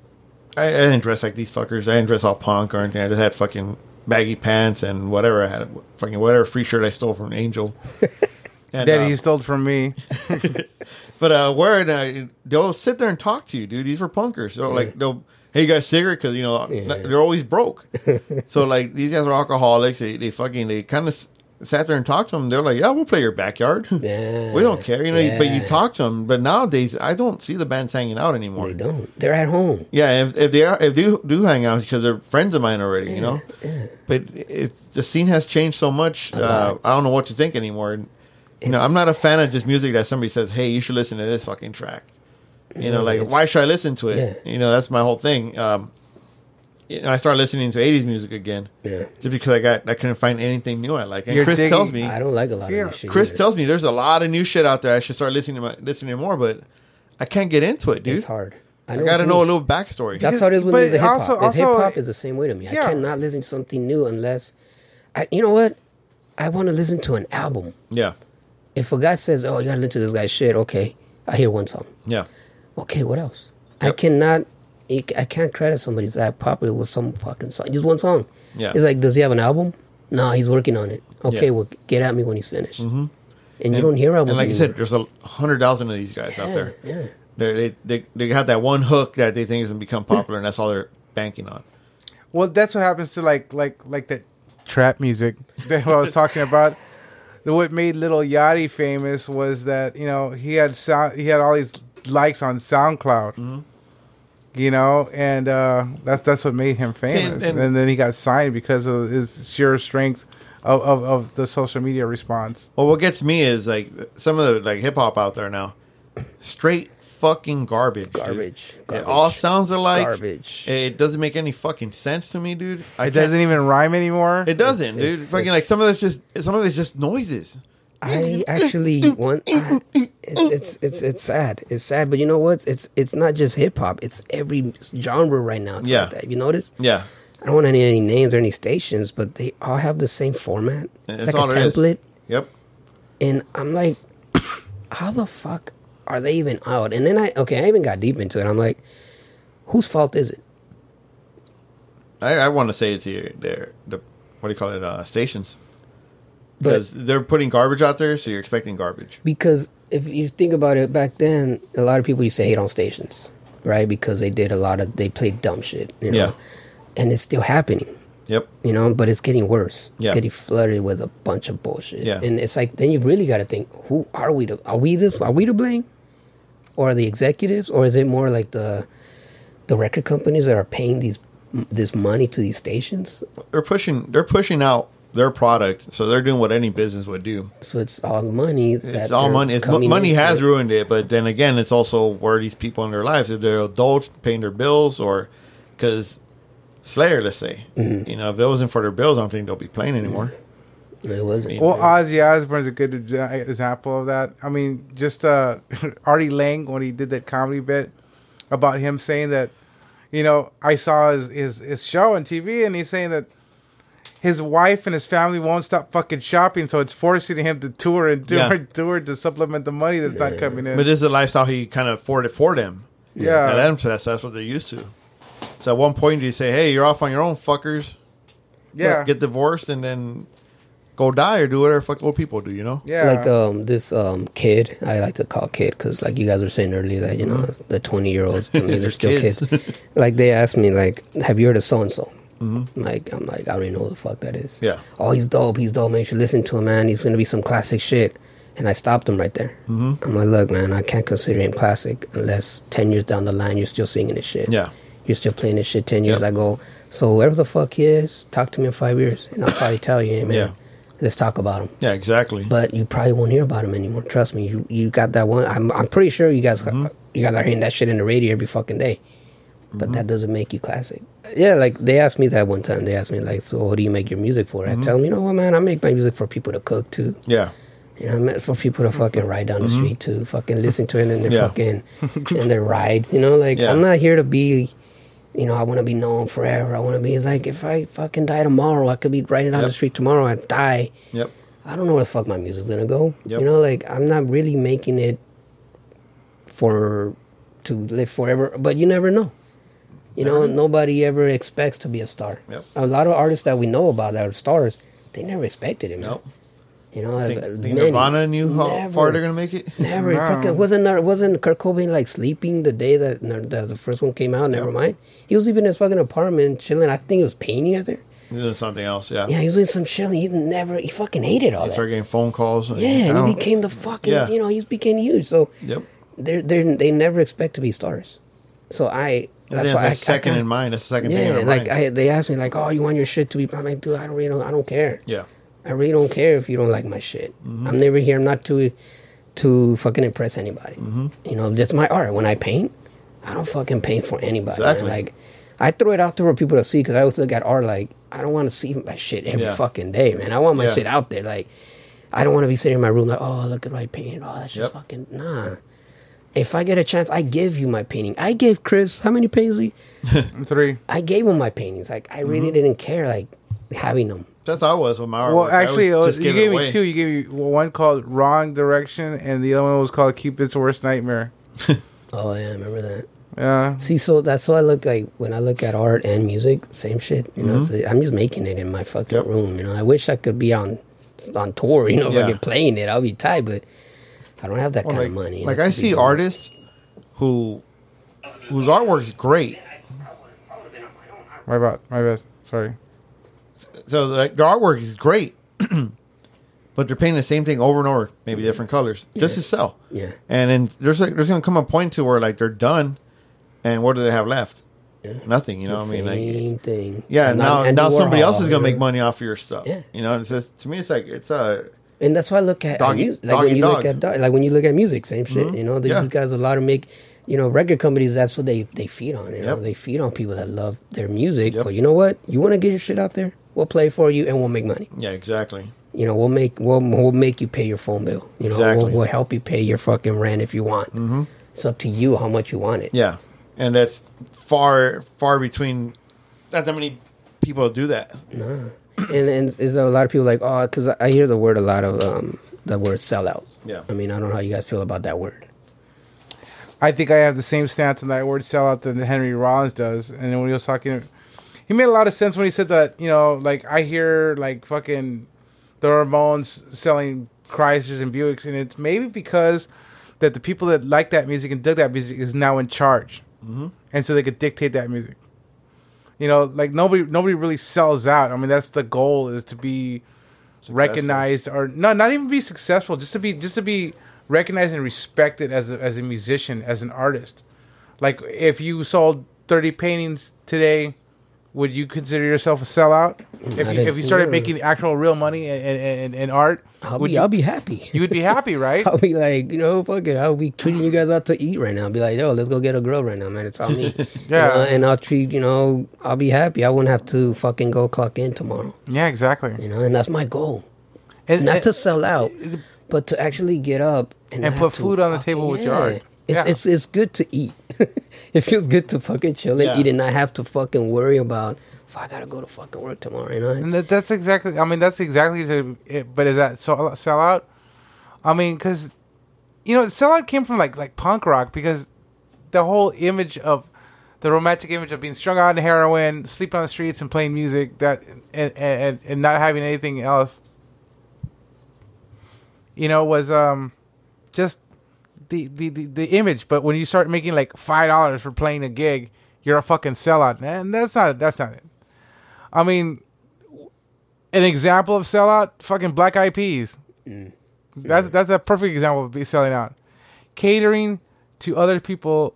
Speaker 2: I, I didn't dress like these fuckers. I didn't dress all punk or anything. I just had fucking baggy pants and whatever I had, fucking whatever free shirt I stole from Angel. And,
Speaker 1: That
Speaker 2: uh,
Speaker 1: he stole from me.
Speaker 2: But uh, where uh, they'll sit there and talk to you, dude. These were punkers. So like they'll, hey, you got a cigarette? Because you know
Speaker 3: Yeah.
Speaker 2: they're always broke. So like these guys are alcoholics. They they fucking they kind of s- sat there and talked to them. They're like, yeah, we'll play your backyard.
Speaker 3: Yeah.
Speaker 2: We don't care, you know. But you
Speaker 3: Yeah.
Speaker 2: talk to them. But nowadays, I don't see the bands hanging out anymore.
Speaker 3: They don't. They're at home.
Speaker 2: Yeah, if, if they are, if they do, do hang out because they're friends of mine already, you know.
Speaker 3: Yeah.
Speaker 2: But it, the scene has changed so much. Uh, I don't know what to think anymore. You know, I'm
Speaker 3: It's-
Speaker 2: not a fan of just music that somebody says, "Hey, you should listen to this fucking track." You know, like
Speaker 3: it's-
Speaker 2: why should I listen to it?
Speaker 3: Yeah.
Speaker 2: You know, that's my whole thing. Um, you know, I started listening to eighties music again,
Speaker 3: Yeah.
Speaker 2: just because I got I couldn't find anything new I like. And
Speaker 1: You're
Speaker 2: Chris
Speaker 1: digging-
Speaker 2: tells me,
Speaker 3: I don't like a lot
Speaker 1: Yeah.
Speaker 3: of this shit.
Speaker 2: Chris
Speaker 3: either.
Speaker 2: tells me there's a lot of new shit out there. I should start listening to my, listening to more, but I can't get into it, dude.
Speaker 3: It's hard.
Speaker 2: I,
Speaker 3: know
Speaker 2: got to
Speaker 3: what you
Speaker 2: know a
Speaker 3: mean.
Speaker 2: little backstory.
Speaker 3: That's how it is with
Speaker 1: But
Speaker 3: music. Hip
Speaker 1: also-
Speaker 3: hop. Hip
Speaker 1: also-
Speaker 3: hop is the same way to me.
Speaker 1: Yeah.
Speaker 3: I cannot listen to something new unless, I, you know what? I want to listen to an album.
Speaker 2: yeah,
Speaker 3: If a guy says, "Oh, you gotta listen to this guy's shit," okay, I hear one song.
Speaker 2: yeah.
Speaker 3: Okay, what else? I
Speaker 2: Yep.
Speaker 3: cannot. I can't credit somebody that popular with some fucking song. Just one song.
Speaker 2: Yeah.
Speaker 3: It's like, does he have an album? No, he's working on it. Okay,
Speaker 2: Yeah.
Speaker 3: well, get at me when he's finished. Mm-hmm. And you don't hear
Speaker 2: And
Speaker 3: albums
Speaker 2: like you
Speaker 3: anymore.
Speaker 2: said, there's a hundred thousand of these guys out
Speaker 3: Yeah,
Speaker 2: there.
Speaker 3: yeah.
Speaker 2: They're, they they they have that one hook that they think is gonna become popular, and that's all they're banking on.
Speaker 1: Well, that's what happens to like like like that trap music that I was talking about. The- What made Little Yachty famous was that you know he had sound he had all these likes on SoundCloud.
Speaker 2: Mm-hmm.
Speaker 1: You know, and uh, that's that's what made him famous.
Speaker 2: and-
Speaker 1: and, then he got signed because of his sheer strength of, of, of the social media response.
Speaker 2: Well, what gets me is like some of the like hip hop out there now, straight fucking garbage. dude.
Speaker 3: Garbage.
Speaker 2: It
Speaker 3: Garbage.
Speaker 2: all sounds alike.
Speaker 3: Garbage.
Speaker 2: It doesn't make any fucking sense to me, dude. I
Speaker 1: It doesn't even rhyme anymore.
Speaker 2: It doesn't,
Speaker 3: It's-
Speaker 2: dude.
Speaker 3: it's-
Speaker 2: fucking like some of it's just some of it's just noises.
Speaker 3: I actually want. I, it's it's it's it's sad. It's sad, but you know what? It's it's not just hip hop. It's every genre right now. It's
Speaker 2: Yeah.
Speaker 3: like that. You notice?
Speaker 2: Yeah,
Speaker 3: I don't want any, any names or any stations, but they all have the same format.
Speaker 2: That's
Speaker 3: It's like
Speaker 2: all
Speaker 3: a
Speaker 2: it is.
Speaker 3: template,
Speaker 2: Yep.
Speaker 3: and I'm like, how the fuck are they even out? And then I okay, I even got deep into it. I'm like, whose fault is it?
Speaker 2: I, I want to say it's here. There, the what do you call it? Uh, stations.
Speaker 3: But-
Speaker 2: Because they're putting garbage out there, so you're expecting garbage.
Speaker 3: Because if you think about it, back then, a lot of people used to hate on stations, right? Because they did a lot of, they played dumb shit, you know?
Speaker 2: Yeah.
Speaker 3: And it's still happening,
Speaker 2: Yep.
Speaker 3: you know? But it's getting worse. It's
Speaker 2: Yeah.
Speaker 3: getting flooded with a bunch of bullshit.
Speaker 2: Yeah.
Speaker 3: And it's like, then you really got to think, who are we to, are we the, are we to blame? Or are the executives? Or is it more like the, the record companies that are paying these m- this money to these stations.
Speaker 2: They're pushing. They're pushing out their product, so they're doing what any business would do.
Speaker 3: So it's all money. That
Speaker 2: It's all
Speaker 3: they're
Speaker 2: money. It's mo-
Speaker 3: coming
Speaker 2: money
Speaker 3: into
Speaker 2: has
Speaker 3: it.
Speaker 2: ruined it, but then again, it's also where these people in their lives, if they're adults paying their bills, or because Slayer, let's say,
Speaker 3: Mm-hmm.
Speaker 2: you know, if it wasn't for their bills, I don't think they'll be playing anymore.
Speaker 3: It wasn't.
Speaker 1: Well, Ozzy Osbourne's a good exa- example of that. I mean, just uh, Artie Lang, when he did that comedy bit about him saying that, you know, I saw his, his, his show on T V, and he's saying that his wife and his family won't stop fucking shopping, so it's forcing him to tour and tour
Speaker 2: Yeah.
Speaker 1: and tour to supplement the money that's not coming in.
Speaker 2: But this is a lifestyle he kind of afforded for them.
Speaker 1: Yeah.
Speaker 2: That led them to that, so that's what they're used to. So at one point, you say, hey, you're off on your own, fuckers.
Speaker 1: yeah.
Speaker 2: Get divorced and then go die or do whatever fuck old people do, you know?
Speaker 1: yeah.
Speaker 3: Like um this um kid, I like to call kid because like you guys were saying earlier that you know the twenty year olds to me they're still
Speaker 2: Kids.
Speaker 3: kids. Like they asked me like, have you heard of so and so? Like I'm like I don't even know who the fuck that is.
Speaker 2: Yeah.
Speaker 3: Oh, he's dope. He's dope, man. You should listen to him, man. He's gonna be some classic shit. And I stopped him right there. Mm-hmm. I'm like, look, man, I can't consider him classic unless ten years down the line you're still singing this shit.
Speaker 2: Yeah.
Speaker 3: You're still playing this shit ten years.
Speaker 2: Yep.
Speaker 3: I go, so whoever the fuck he is, talk to me in five years, and I'll probably tell you, hey, man,
Speaker 2: Yeah.
Speaker 3: let's talk about him.
Speaker 2: Yeah, exactly.
Speaker 3: But you probably won't hear about him anymore. Trust me. You you got that one. I'm I'm pretty sure you guys
Speaker 2: Mm-hmm.
Speaker 3: you guys are hearing that shit in the radio every fucking day. But
Speaker 2: Mm-hmm.
Speaker 3: that doesn't make you classic. Yeah, like they asked me that one time. They asked me like, so what do you make your music for?
Speaker 2: Mm-hmm.
Speaker 3: I tell them, you know what, man, I make my music for people to cook too.
Speaker 2: yeah.
Speaker 3: You know, I mean, for people to fucking ride down the street to fucking listen to it in their
Speaker 2: Mm-hmm. Yeah.
Speaker 3: fucking in their ride. You know, like
Speaker 2: Yeah.
Speaker 3: I'm not here to be. You know, I want to be known forever. I want to be. It's like if I fucking die tomorrow, I could be riding down
Speaker 2: Yep.
Speaker 3: the street tomorrow and die.
Speaker 2: Yep.
Speaker 3: I don't know where the fuck my music's gonna go.
Speaker 2: Yep.
Speaker 3: You know, like I'm not really making it for to live forever, but you never know. You know, nobody ever expects to be a star.
Speaker 2: Yep.
Speaker 3: A lot of artists that we know about that are stars, they never expected it. Man.
Speaker 2: Nope.
Speaker 3: You know,
Speaker 2: Think,
Speaker 3: uh,
Speaker 2: think
Speaker 3: many-
Speaker 2: Nirvana knew how
Speaker 3: never.
Speaker 2: far they're going to make it?
Speaker 3: Never.
Speaker 1: No.
Speaker 3: Fucking, wasn't there- wasn't Kurt Cobain like sleeping the day that, that the first one came out? Never
Speaker 2: Yep.
Speaker 3: mind. He was even in his fucking apartment chilling. I think he was painting out there.
Speaker 2: He's doing something else, yeah.
Speaker 3: Yeah, he was doing some shit. He never. He fucking hated all
Speaker 2: He
Speaker 3: that.
Speaker 2: started getting phone calls.
Speaker 3: Yeah,
Speaker 2: I
Speaker 3: and he
Speaker 2: don't-
Speaker 3: became the fucking.
Speaker 2: Yeah.
Speaker 3: You know, he became huge. So
Speaker 2: Yep.
Speaker 3: they're they are they never expect to be stars. So I.
Speaker 2: That's,
Speaker 3: That's why
Speaker 2: like
Speaker 3: I,
Speaker 2: second
Speaker 3: I, I
Speaker 2: in mind. That's the second thing in
Speaker 3: Yeah,
Speaker 2: our
Speaker 3: like
Speaker 2: mind.
Speaker 3: I, they asked me like, "Oh, you want your shit to be?" I'm like, "Dude, I don't really don't. I don't care.
Speaker 2: yeah.
Speaker 3: I really don't care if you don't like my shit.
Speaker 2: Mm-hmm.
Speaker 3: I'm never here. I'm not to to fucking impress anybody.
Speaker 2: Mm-hmm.
Speaker 3: You know, that's my art. When I paint, I don't fucking paint for anybody. man.
Speaker 2: Exactly.
Speaker 3: Like, I throw it out there for people to see because I always look at art like I don't want to see my shit every
Speaker 2: Yeah.
Speaker 3: fucking day, man. I want my
Speaker 2: Yeah.
Speaker 3: shit out there. Like, I don't want to be sitting in my room like, oh, look at what I painted. Oh, that's just
Speaker 2: Yep.
Speaker 3: fucking nah. If I get a chance, I give you my painting. I gave Chris how many paintings? we-
Speaker 1: Three.
Speaker 3: I gave him my paintings. Like I really
Speaker 2: Mm-hmm.
Speaker 3: didn't care like having them.
Speaker 2: That's how I was with my artwork.
Speaker 1: Well,
Speaker 2: I
Speaker 1: actually, it
Speaker 2: always
Speaker 1: was,
Speaker 2: just
Speaker 1: you
Speaker 2: give it
Speaker 1: gave me
Speaker 2: away.
Speaker 1: two. You gave me one called Wrong Direction, and the other one was called Keep Its Worst Nightmare.
Speaker 3: Oh yeah, I remember that.
Speaker 1: Yeah.
Speaker 3: See, so that's so I look like when I look at art and music, same shit. You know,
Speaker 2: Mm-hmm.
Speaker 3: it's- I'm just making it in my fucking
Speaker 2: Yep.
Speaker 3: room. You know, I wish I could be on on tour. You know,
Speaker 2: Yeah.
Speaker 3: fucking playing it, I'll be tight, but I don't have that
Speaker 2: Well,
Speaker 3: kind
Speaker 2: like,
Speaker 3: of money. you
Speaker 2: like
Speaker 3: know,
Speaker 2: I
Speaker 3: to
Speaker 2: see
Speaker 3: be-
Speaker 2: artists who whose artwork's great.
Speaker 1: My bad. My bad. Sorry.
Speaker 2: So like their artwork is great, but they're painting the same thing over and over, maybe different colors, just to sell.
Speaker 3: Yeah.
Speaker 2: And then there's like there's gonna come a point to where like they're done, and what do they have left? Nothing. You know,
Speaker 3: The
Speaker 2: what I mean, like
Speaker 3: same thing.
Speaker 2: yeah.
Speaker 3: And
Speaker 2: now
Speaker 3: Andy
Speaker 2: now somebody
Speaker 3: Warhol,
Speaker 2: else is gonna
Speaker 3: you
Speaker 2: make
Speaker 3: know?
Speaker 2: money off of your stuff.
Speaker 3: Yeah.
Speaker 2: You know, it's just to me, it's like it's a
Speaker 3: And that's why I look at,
Speaker 2: Doggy-
Speaker 3: at music. Like
Speaker 2: doggy
Speaker 3: when you
Speaker 2: dog.
Speaker 3: look at do- like when you look at music, same shit. You know, these
Speaker 2: Yeah.
Speaker 3: guys a lot of make. You know, record companies. That's what they they feed on. You know,
Speaker 2: Yep.
Speaker 3: they feed on people that love their music.
Speaker 2: Yep.
Speaker 3: But you know what? You want to get your shit out there? We'll play for you and we'll make money.
Speaker 2: yeah, exactly.
Speaker 3: You know, we'll make we'll we'll make you pay your phone bill. You know,
Speaker 2: Exactly.
Speaker 3: we'll, we'll help you pay your fucking rent if you want. Mm-hmm. It's up to you how much you want it.
Speaker 2: Yeah, and that's far far between. Not that many people do that.
Speaker 3: and and is there a lot of people like oh because I hear the word a lot of um the word sellout.
Speaker 2: Yeah.
Speaker 3: I mean I don't know how you guys feel about that word.
Speaker 1: I think I have the same stance on that word sellout that Henry Rollins does. And then when he was talking, he made a lot of sense when he said that, you know, like I hear like fucking the Ramones selling Chryslers and Buicks, and it's maybe because that the people that like that music and dug that music is now in charge. Mm-hmm. And so they could dictate that music. You know, like nobody nobody really sells out. I mean, that's the goal, is to be recognized, or no, not even be successful, just to be just to be recognized and respected as a, as a musician, as an artist. Like if you sold thirty paintings today, would you consider yourself a sellout if
Speaker 3: I
Speaker 1: you, if
Speaker 3: didn't-
Speaker 1: you started
Speaker 3: yeah.
Speaker 1: making actual real money and and, and art?
Speaker 3: I'll
Speaker 1: would
Speaker 3: be,
Speaker 1: you,
Speaker 3: I'll be happy.
Speaker 1: you would be happy, right?
Speaker 3: I'll be like, you know, fuck it. I'll be treating you guys out to eat right now. I'll be like, yo, let's go get a grill right now, man. It's on me.
Speaker 1: Yeah.
Speaker 3: You know, and I'll treat, you know, I'll be happy. I wouldn't have to fucking go clock in tomorrow.
Speaker 1: Yeah, exactly.
Speaker 3: You know, and that's my goal.
Speaker 1: And,
Speaker 3: Not
Speaker 1: and-
Speaker 3: to sell out, but to actually get up and,
Speaker 1: And
Speaker 3: not
Speaker 1: put
Speaker 3: to
Speaker 1: food on the
Speaker 3: fucking-
Speaker 1: table with your
Speaker 3: yeah.
Speaker 1: art.
Speaker 3: It's,
Speaker 1: Yeah.
Speaker 3: it's it's good to eat. It feels good to fucking chill and
Speaker 2: Yeah.
Speaker 3: eat and not have to fucking worry about if I gotta go to fucking work tomorrow. You know,
Speaker 1: And
Speaker 3: It's-
Speaker 1: that, that's exactly. I mean, that's exactly. The, it, but is that sell, sell out? I mean, because you know, sellout came from like like punk rock because the whole image of the romantic image of being strung out on heroin, sleeping on the streets, and playing music that and and, and not having anything else. You know, was um just the, the, the, the image. But when you start making like five dollars for playing a gig, you're a fucking sellout, and that's not that's not it. I mean, an example of sellout, fucking Black Eyed Peas.
Speaker 3: Mm.
Speaker 1: That's that's a perfect example of be selling out. Catering to other people,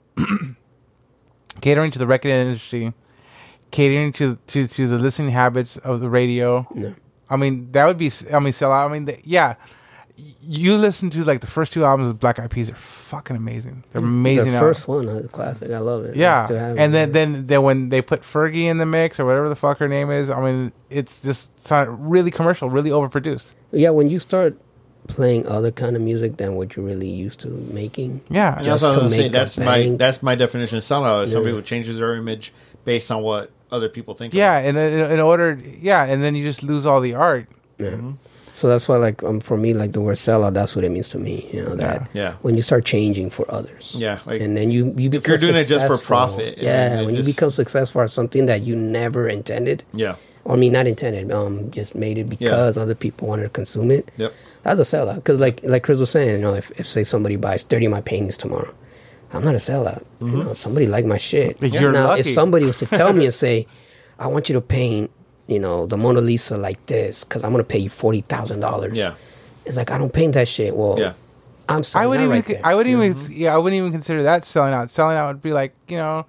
Speaker 1: catering to the record industry, catering to, to, to the listening habits of the radio.
Speaker 3: No.
Speaker 1: I mean, that would be, I mean, sellout. I mean, the, yeah. You listen to like the first two albums of Black Eyed Peas are fucking amazing. They're amazing.
Speaker 3: The
Speaker 1: albums.
Speaker 3: first one, uh, classic. I love it. I
Speaker 1: Yeah,
Speaker 3: still have
Speaker 1: and
Speaker 3: it,
Speaker 1: then,
Speaker 3: man.
Speaker 1: then then when they put Fergie in the mix or whatever the fuck her name is, I mean, it's just sound really commercial, really overproduced.
Speaker 3: yeah, when you start playing other kind of music than what you're really used to making.
Speaker 1: Yeah,
Speaker 2: And
Speaker 3: Just
Speaker 2: that's what
Speaker 3: to
Speaker 2: I was saying.
Speaker 3: make a
Speaker 2: That's my
Speaker 3: bank.
Speaker 2: that's my definition of sellout. Is somebody
Speaker 3: Yeah.
Speaker 2: who changes their image based on what other people think.
Speaker 1: yeah,
Speaker 2: of them.
Speaker 1: and in, in order, yeah, and then you just lose all the art.
Speaker 3: Yeah. So that's why, like, um, for me, like the word sellout, that's what it means to me. You know that
Speaker 2: Yeah.
Speaker 3: when you start changing for others.
Speaker 2: Yeah, like,
Speaker 3: and then you you become
Speaker 2: you're doing it just for
Speaker 3: successful.
Speaker 2: profit, and
Speaker 3: Yeah,
Speaker 2: then it
Speaker 3: when
Speaker 2: just-
Speaker 3: you become successful at something that you never intended.
Speaker 2: yeah,
Speaker 3: I mean, not intended. Um, just made it because other people wanted to consume it.
Speaker 2: Yep.
Speaker 3: That's a sellout. Because, like, like Chris was saying, you know, if, if say somebody buys thirty of my paintings tomorrow, I'm not a sellout. You know, somebody like my shit.
Speaker 1: You're
Speaker 3: now,
Speaker 1: lucky.
Speaker 3: if somebody was to tell me and say, "I want you to paint, you know, the Mona Lisa like this, because I'm gonna pay you forty thousand dollars."
Speaker 2: yeah,
Speaker 3: It's like I don't paint that shit. Well,
Speaker 2: yeah.
Speaker 3: I'm
Speaker 1: I
Speaker 3: selling
Speaker 1: wouldn't
Speaker 3: out
Speaker 1: even,
Speaker 3: right there.
Speaker 1: I wouldn't even, yeah, I wouldn't even consider that selling out. Selling out would be like, you know,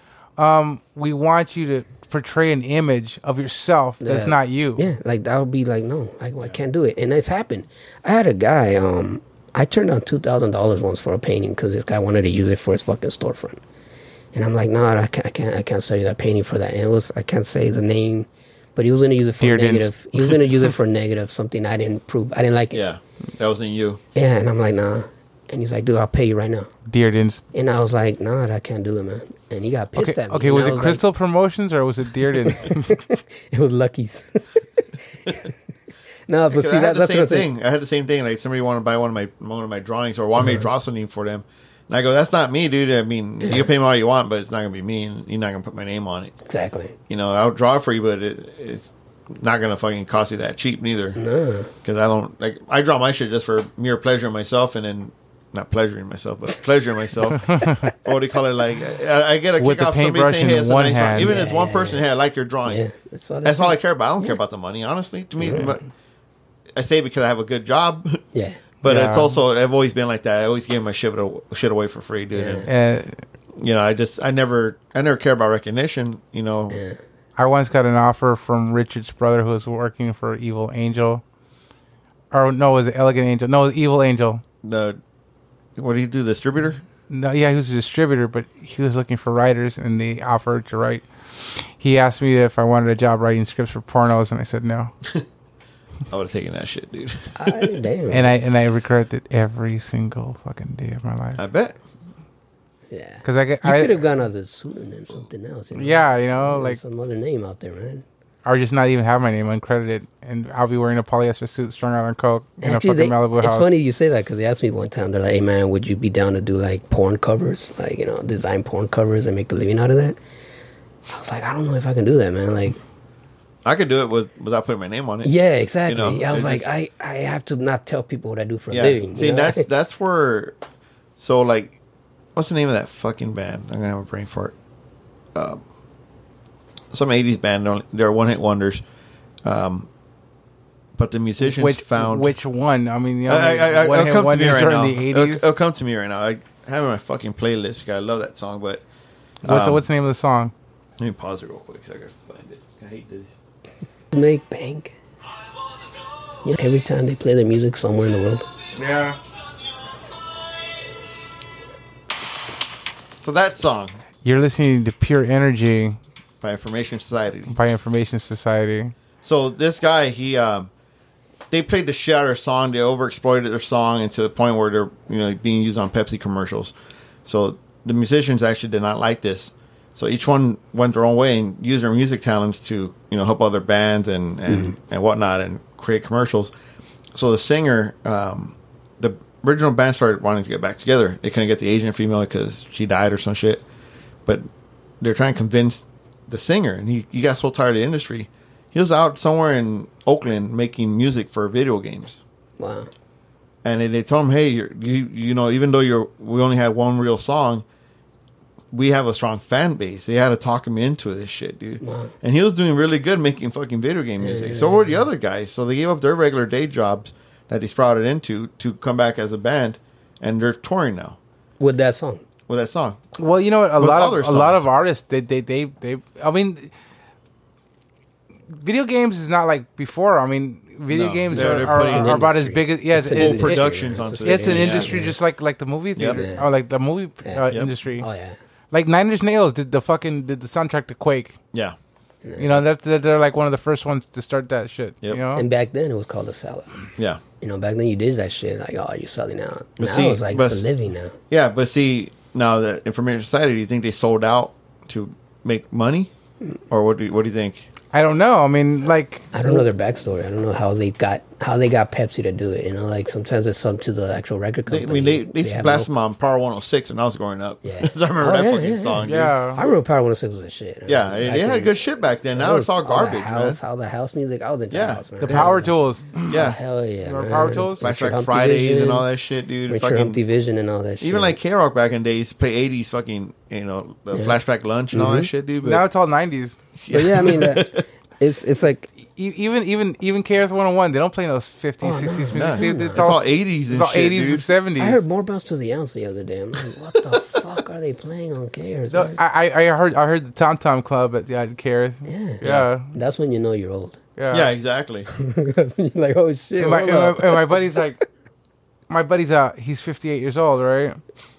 Speaker 1: um, we want you to portray an image of yourself that's
Speaker 3: Yeah.
Speaker 1: not you.
Speaker 3: Yeah, like that would be like, no, I, I can't do it. And it's happened. I had a guy, um, I turned down two thousand dollars once for a painting because this guy wanted to use it for his fucking storefront. And I'm like, no, I can't, I can't, I can't sell you that painting for that. And it was, I can't say the name, but he was going to use it for
Speaker 1: Dear Dins.
Speaker 3: negative. He was going to use it for negative, something I didn't prove. I didn't like it.
Speaker 2: Yeah, that wasn't you.
Speaker 3: Yeah, and I'm like, nah. And he's like, dude, I'll pay you right now.
Speaker 1: Deardens.
Speaker 3: And I was like, nah, I can't do it, man. And he got pissed
Speaker 1: Okay,
Speaker 3: at me.
Speaker 1: okay,
Speaker 3: And
Speaker 1: was
Speaker 3: I
Speaker 1: it Crystal Promotions or was it Deardens?
Speaker 3: Like, it was Lucky's. No, but
Speaker 2: Because
Speaker 3: see,
Speaker 2: I
Speaker 3: that,
Speaker 2: had the
Speaker 3: that's
Speaker 2: same
Speaker 3: what I'm saying.
Speaker 2: thing. I had the same thing. Like somebody wanted to buy one of my one of my drawings or want me to draw something for them, and I go, "That's not me, dude. I mean, you can pay me all you want, but it's not gonna be me, and you're not gonna put my name on it.
Speaker 3: Exactly.
Speaker 2: You know, I'll draw it for you, but it, it's not gonna fucking cost you that cheap neither.
Speaker 3: No.
Speaker 2: Because I don't like I draw my shit just for mere pleasure in myself, and then not pleasuring myself, but pleasuring myself. What do you call it? Like I, I get a
Speaker 1: With
Speaker 2: kick
Speaker 1: the
Speaker 2: off somebody
Speaker 1: paintbrush
Speaker 2: saying,
Speaker 1: in
Speaker 2: "Hey, it's a
Speaker 1: one
Speaker 2: nice drawing."
Speaker 1: hand.
Speaker 2: Even
Speaker 3: Yeah,
Speaker 2: if one
Speaker 3: yeah,
Speaker 2: person,
Speaker 3: yeah.
Speaker 2: "Hey, I like your drawing."
Speaker 3: Yeah, that's all,
Speaker 2: That's all I
Speaker 3: matters.
Speaker 2: care about. I don't
Speaker 3: Yeah.
Speaker 2: care about the money, honestly. To me, but I say it because I have a good job.
Speaker 3: Yeah.
Speaker 2: But
Speaker 1: Yeah.
Speaker 2: it's also I've always been like that. I always give my shit shit away for free, dude. And,
Speaker 1: uh,
Speaker 2: you know, I just I never I never care about recognition. You know,
Speaker 1: I once got an offer from Richard's brother who was working for Evil Angel. Or no, it was Elegant Angel. No, it was Evil Angel.
Speaker 2: the what do you do? The distributor?
Speaker 1: No, yeah, he was a distributor, but he was looking for writers, and they offered to write. He asked me if I wanted a job writing scripts for pornos, and I said no.
Speaker 2: I would have taken that shit, dude.
Speaker 3: I, damn.
Speaker 1: And I and I regret it every single fucking day of my life.
Speaker 2: I bet.
Speaker 3: yeah.
Speaker 1: Because I get,
Speaker 3: You
Speaker 1: I,
Speaker 3: could have gone as a pseudonym, something else. You know?
Speaker 1: yeah, you know,
Speaker 3: There's
Speaker 1: like,
Speaker 3: some other name out there, man.
Speaker 1: or just not even have my name uncredited, and I'll be wearing a polyester suit, strung out on coke in
Speaker 3: Actually,
Speaker 1: a fucking
Speaker 3: they-
Speaker 1: Malibu
Speaker 3: it's
Speaker 1: house.
Speaker 3: funny you say that because they asked me one time. They're like, "Hey, man, would you be down to do like porn covers, like you know, design porn covers and make a living out of that?" I was like, "I don't know if I can do that, man." Like,
Speaker 2: I could do it with without putting my name on it.
Speaker 3: yeah, exactly.
Speaker 2: You know,
Speaker 3: I was
Speaker 2: it
Speaker 3: like,
Speaker 2: just-
Speaker 3: I, I have to not tell people what I do for
Speaker 2: Yeah.
Speaker 3: a living.
Speaker 2: See,
Speaker 3: you know?
Speaker 2: that's that's where. So like, what's the name of that fucking band? I'm gonna have a brain fart. Um, some eighties band. don't- They're one hit wonders. Um, but the musicians
Speaker 1: which
Speaker 2: found
Speaker 1: which one? I mean, you know,
Speaker 2: I, I, I,
Speaker 1: one
Speaker 2: it'll
Speaker 1: hit
Speaker 2: come to me
Speaker 1: wonders
Speaker 2: right
Speaker 1: are
Speaker 2: now.
Speaker 1: in the
Speaker 2: It'll,
Speaker 1: eighties.
Speaker 2: it'll come to me right now. I have it on my fucking playlist because I love that song. But
Speaker 1: What's the,
Speaker 2: um,
Speaker 1: what's the name of the song?
Speaker 2: Let me pause it real quick so I can find it. I hate this.
Speaker 3: Make bank. You know, every time they play their music somewhere in the world.
Speaker 1: Yeah.
Speaker 2: So that song
Speaker 1: You're listening to Pure Energy
Speaker 2: by Information Society.
Speaker 1: by Information Society.
Speaker 2: So this guy, he, um, they played the shit out of their song. They overexploited their song into the point where they're, you know, being used on Pepsi commercials. So the musicians actually did not like this. So each one went their own way and used their music talents to, you know, help other bands and and, mm-hmm. and whatnot and create commercials. So the singer, um, the original band started wanting to get back together. They couldn't get the Asian female because she died or some shit. But they're trying to convince the singer, and he, he got so tired of the industry. He was out somewhere in Oakland making music for video games.
Speaker 3: Wow.
Speaker 2: And they told him, hey, you're, you you know, even though you're we only had one real song, we have a strong fan base. They had to talk him into this shit, dude. Wow. And he was doing really good making fucking video game music. Yeah, yeah, so were the other guys. So they gave up their regular day jobs that they sprouted into to come back as a band, and they're touring now.
Speaker 3: With that song?
Speaker 2: With that song.
Speaker 1: Well, you know what? A With lot of songs. a lot of artists, they, they, they, they, I mean, video games is not like before. I mean, video no, games they're, are, they're are, are about as big as yeah, it's,
Speaker 2: it's,
Speaker 1: it's
Speaker 2: productions
Speaker 1: it,
Speaker 2: onto
Speaker 1: it's
Speaker 2: it.
Speaker 1: an
Speaker 2: Yeah,
Speaker 1: industry
Speaker 2: yeah.
Speaker 1: just like like the movie theater
Speaker 3: Yep.
Speaker 1: or like the movie
Speaker 3: yeah.
Speaker 1: uh,
Speaker 2: Yep.
Speaker 1: industry.
Speaker 3: Oh yeah.
Speaker 1: Like Nine Inch Nails did the fucking did the soundtrack to Quake.
Speaker 2: Yeah.
Speaker 1: You know, that's they're like one of the first ones to start that shit.
Speaker 2: Yep.
Speaker 1: You know?
Speaker 3: And back then it was called a seller.
Speaker 2: Yeah.
Speaker 3: You know, back then you did that shit like, oh, you're selling out.
Speaker 2: But
Speaker 3: now
Speaker 2: see,
Speaker 3: it's like
Speaker 2: but-
Speaker 3: it's a living now.
Speaker 2: Yeah, but see, now the Information Society, do you think they sold out to make money? Or what do you, what do you think?
Speaker 1: I don't know. I mean, like
Speaker 3: I don't know their backstory. I don't know how they got how they got Pepsi to do it. You know, like sometimes it's up to the actual record
Speaker 2: They,
Speaker 3: company.
Speaker 2: I mean, they, they,
Speaker 3: They have
Speaker 2: blasted
Speaker 3: no-
Speaker 2: them on Power one oh six when I was growing up.
Speaker 3: Yeah.
Speaker 2: I remember
Speaker 3: Oh,
Speaker 2: that
Speaker 3: yeah,
Speaker 2: fucking
Speaker 3: yeah,
Speaker 2: song, dude.
Speaker 1: yeah.
Speaker 3: I remember Power one oh six was a shit.
Speaker 2: Yeah,
Speaker 3: Back
Speaker 2: they had
Speaker 3: in-
Speaker 2: good shit back then. Now
Speaker 3: It
Speaker 2: it's all
Speaker 3: was
Speaker 2: garbage,
Speaker 3: the house,
Speaker 2: man.
Speaker 3: all the house music. I was into
Speaker 2: Yeah.
Speaker 3: house, man.
Speaker 1: the Power Tools.
Speaker 2: Yeah.
Speaker 3: Hell yeah,
Speaker 1: Remember
Speaker 3: man.
Speaker 1: Power Tools?
Speaker 3: Richard
Speaker 2: Flashback
Speaker 3: Humpty
Speaker 2: Fridays
Speaker 3: Vision,
Speaker 2: and all that shit, dude.
Speaker 3: Richard
Speaker 2: Fucking,
Speaker 3: Humpty Vision and all that shit.
Speaker 2: even like K-Rock back in the day used to play eighties fucking, you know, the
Speaker 3: Yeah.
Speaker 2: Flashback Lunch and all that shit, dude. But
Speaker 1: Now it's all nineties.
Speaker 3: But yeah, I mean, uh, it's it's like
Speaker 1: E- Even even even K S one oh one, they don't play those fifties,
Speaker 3: Oh, no.
Speaker 1: sixties
Speaker 2: Nah,
Speaker 1: music. They-
Speaker 2: it's all eighties and
Speaker 1: It's all
Speaker 2: shit,
Speaker 1: eighties
Speaker 2: dude.
Speaker 1: and seventies.
Speaker 3: I heard More Bounce to the Ounce the other day. I'm like, what the fuck are they playing on K R S?
Speaker 1: No, I, I I heard I heard the Tom Tom Club at the at K S.
Speaker 3: Yeah.
Speaker 1: Yeah.
Speaker 3: That's when you know you're old.
Speaker 1: Yeah.
Speaker 2: yeah, exactly.
Speaker 3: That's when you're like, oh shit.
Speaker 1: And my,
Speaker 3: hold
Speaker 1: and,
Speaker 3: up.
Speaker 1: my, and my buddy's like, my buddy's uh he's fifty-eight years old, right?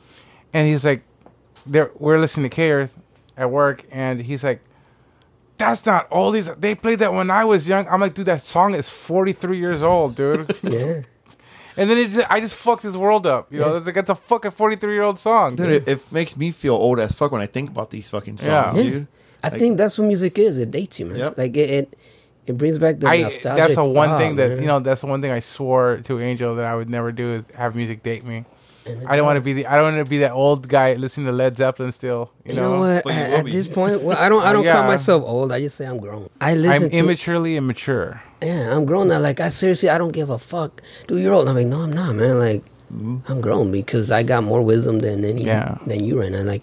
Speaker 1: And he's like, they're we're listening to K R S at work, and he's like, that's not old. He's, they played that when I was young. I'm like, dude, that song is forty-three years old, dude.
Speaker 3: Yeah.
Speaker 1: And then it just, I just fucked his world up. You know, it's like it's a fucking forty-three year old song,
Speaker 2: Dude, it, it makes me feel old as fuck when I think about these fucking songs,
Speaker 1: Yeah.
Speaker 2: dude.
Speaker 3: I
Speaker 2: Like-
Speaker 3: think that's what music is. It dates you, man.
Speaker 2: Yep.
Speaker 3: Like it, it, it brings back the
Speaker 1: I
Speaker 3: nostalgic.
Speaker 1: that's the one
Speaker 3: vibe,
Speaker 1: thing that
Speaker 3: man.
Speaker 1: you know. That's the one thing I swore to Angel that I would never do is have music date me.
Speaker 3: And it
Speaker 1: I don't want to
Speaker 3: does.
Speaker 1: be the I don't want to be that old guy listening to Led Zeppelin still. You,
Speaker 3: You know what?
Speaker 2: Well, you
Speaker 3: At,
Speaker 2: will
Speaker 3: at
Speaker 2: be.
Speaker 3: this point, well, I don't. I don't
Speaker 1: Yeah.
Speaker 3: call myself old. I just say I'm grown. I
Speaker 1: I'm
Speaker 3: listen to.
Speaker 1: immaturely immature.
Speaker 3: Yeah, I'm grown now. Like I seriously, I don't give a fuck. Dude, you're old. I'm like, no, I'm not, man. Like, I'm grown because I got more wisdom than any
Speaker 1: Yeah.
Speaker 3: than you right now. Like,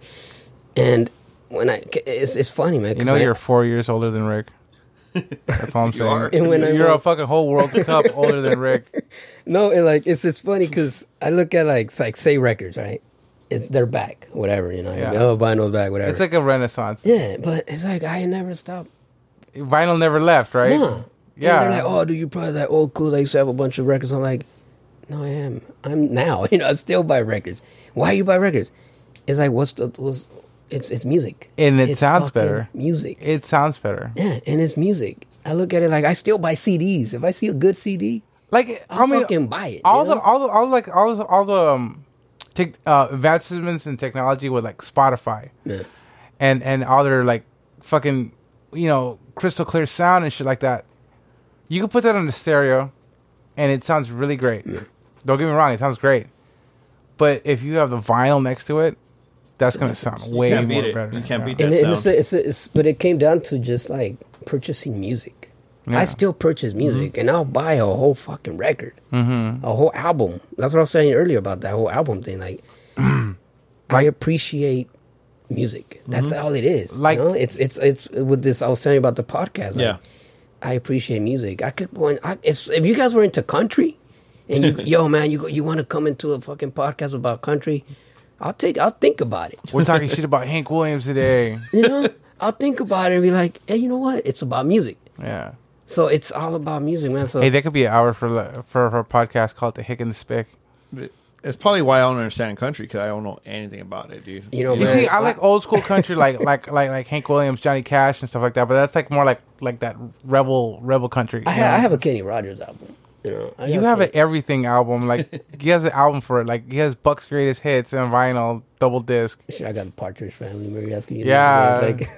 Speaker 3: and when I, it's it's funny, man.
Speaker 1: You
Speaker 3: 'cause
Speaker 1: know
Speaker 3: I-
Speaker 1: you're four years older than Rick. That's all I'm
Speaker 2: You
Speaker 1: saying.
Speaker 2: are.
Speaker 3: And when I
Speaker 1: you're a
Speaker 3: went-
Speaker 1: fucking whole World Cup older than Rick.
Speaker 3: No, it like it's it's funny because I look at like it's like say records, right? It's they're back, whatever, you know.
Speaker 1: Yeah.
Speaker 3: Oh, vinyl's back, whatever.
Speaker 1: It's like a renaissance.
Speaker 3: yeah, but it's like I never stopped.
Speaker 1: Vinyl never left, right?
Speaker 3: No.
Speaker 1: Yeah.
Speaker 3: And they're like, oh, dude, you probably like old cool. They used to have a bunch of records. I'm like, no, I am. I'm now. You know, I still buy records. Why you buy records? It's like, what's the what's? It's it's music,
Speaker 1: And it
Speaker 3: It's
Speaker 1: sounds
Speaker 3: fucking
Speaker 1: better.
Speaker 3: Music.
Speaker 1: It sounds better.
Speaker 3: Yeah, and it's music. I look at it like I still buy C Ds. If I see a good C D,
Speaker 1: Like
Speaker 3: I'll
Speaker 1: I mean,
Speaker 3: fucking buy it.
Speaker 1: all
Speaker 3: you
Speaker 1: the
Speaker 3: know?
Speaker 1: all the all like all the all the um, tech, uh, advancements in technology with like Spotify
Speaker 3: Yeah.
Speaker 1: and and all their like fucking you know crystal clear sound and shit like that. You can put that on the stereo, and it sounds really great. Don't get me wrong, it sounds great. But if you have the vinyl next to it, that's gonna sound way
Speaker 2: can't
Speaker 1: more
Speaker 2: beat it.
Speaker 1: better.
Speaker 2: You can't
Speaker 1: Yeah.
Speaker 2: beat
Speaker 3: And
Speaker 2: that
Speaker 3: it, it's,
Speaker 2: sound.
Speaker 3: it's, it's, but it came down to just like purchasing music.
Speaker 1: Yeah.
Speaker 3: I still purchase music,
Speaker 2: Mm-hmm.
Speaker 3: and I'll buy a whole fucking record, mm-hmm. a whole album. That's what I was saying earlier about that whole album thing. Like, I appreciate music. That's all it is.
Speaker 1: Mm-hmm. Like-
Speaker 3: you know? it's it's it's with this. I was telling you about the podcast. Like,
Speaker 2: Yeah.
Speaker 3: I appreciate music. I could go in. I, if if you guys were into country, and you yo man, you go- you want to come into a fucking podcast about country, I'll take. I'll think about it.
Speaker 1: We're talking shit about Hank Williams today.
Speaker 3: You know, I'll think about it and be like, hey, you know what? It's about music.
Speaker 1: Yeah.
Speaker 3: So it's all about music, man. So
Speaker 1: Hey, that could be an hour for for, for a podcast called The Hick and the Spick.
Speaker 2: It's probably why I don't understand country, because I don't know anything about it, dude.
Speaker 3: You know,
Speaker 1: You
Speaker 3: man,
Speaker 1: see, I like old school country, like like like like Hank Williams, Johnny Cash, and stuff like that. But that's like more like like that rebel rebel country.
Speaker 3: I,
Speaker 1: you know?
Speaker 3: ha- I have a Kenny Rogers album. You know, I
Speaker 1: You
Speaker 3: got
Speaker 1: have
Speaker 3: Kenny-
Speaker 1: an everything album. Like he has an album for it. Like he has Buck's greatest hits and vinyl double disc.
Speaker 3: Shit, I got the Partridge Family. Maybe asking you.
Speaker 1: Yeah.
Speaker 3: Like,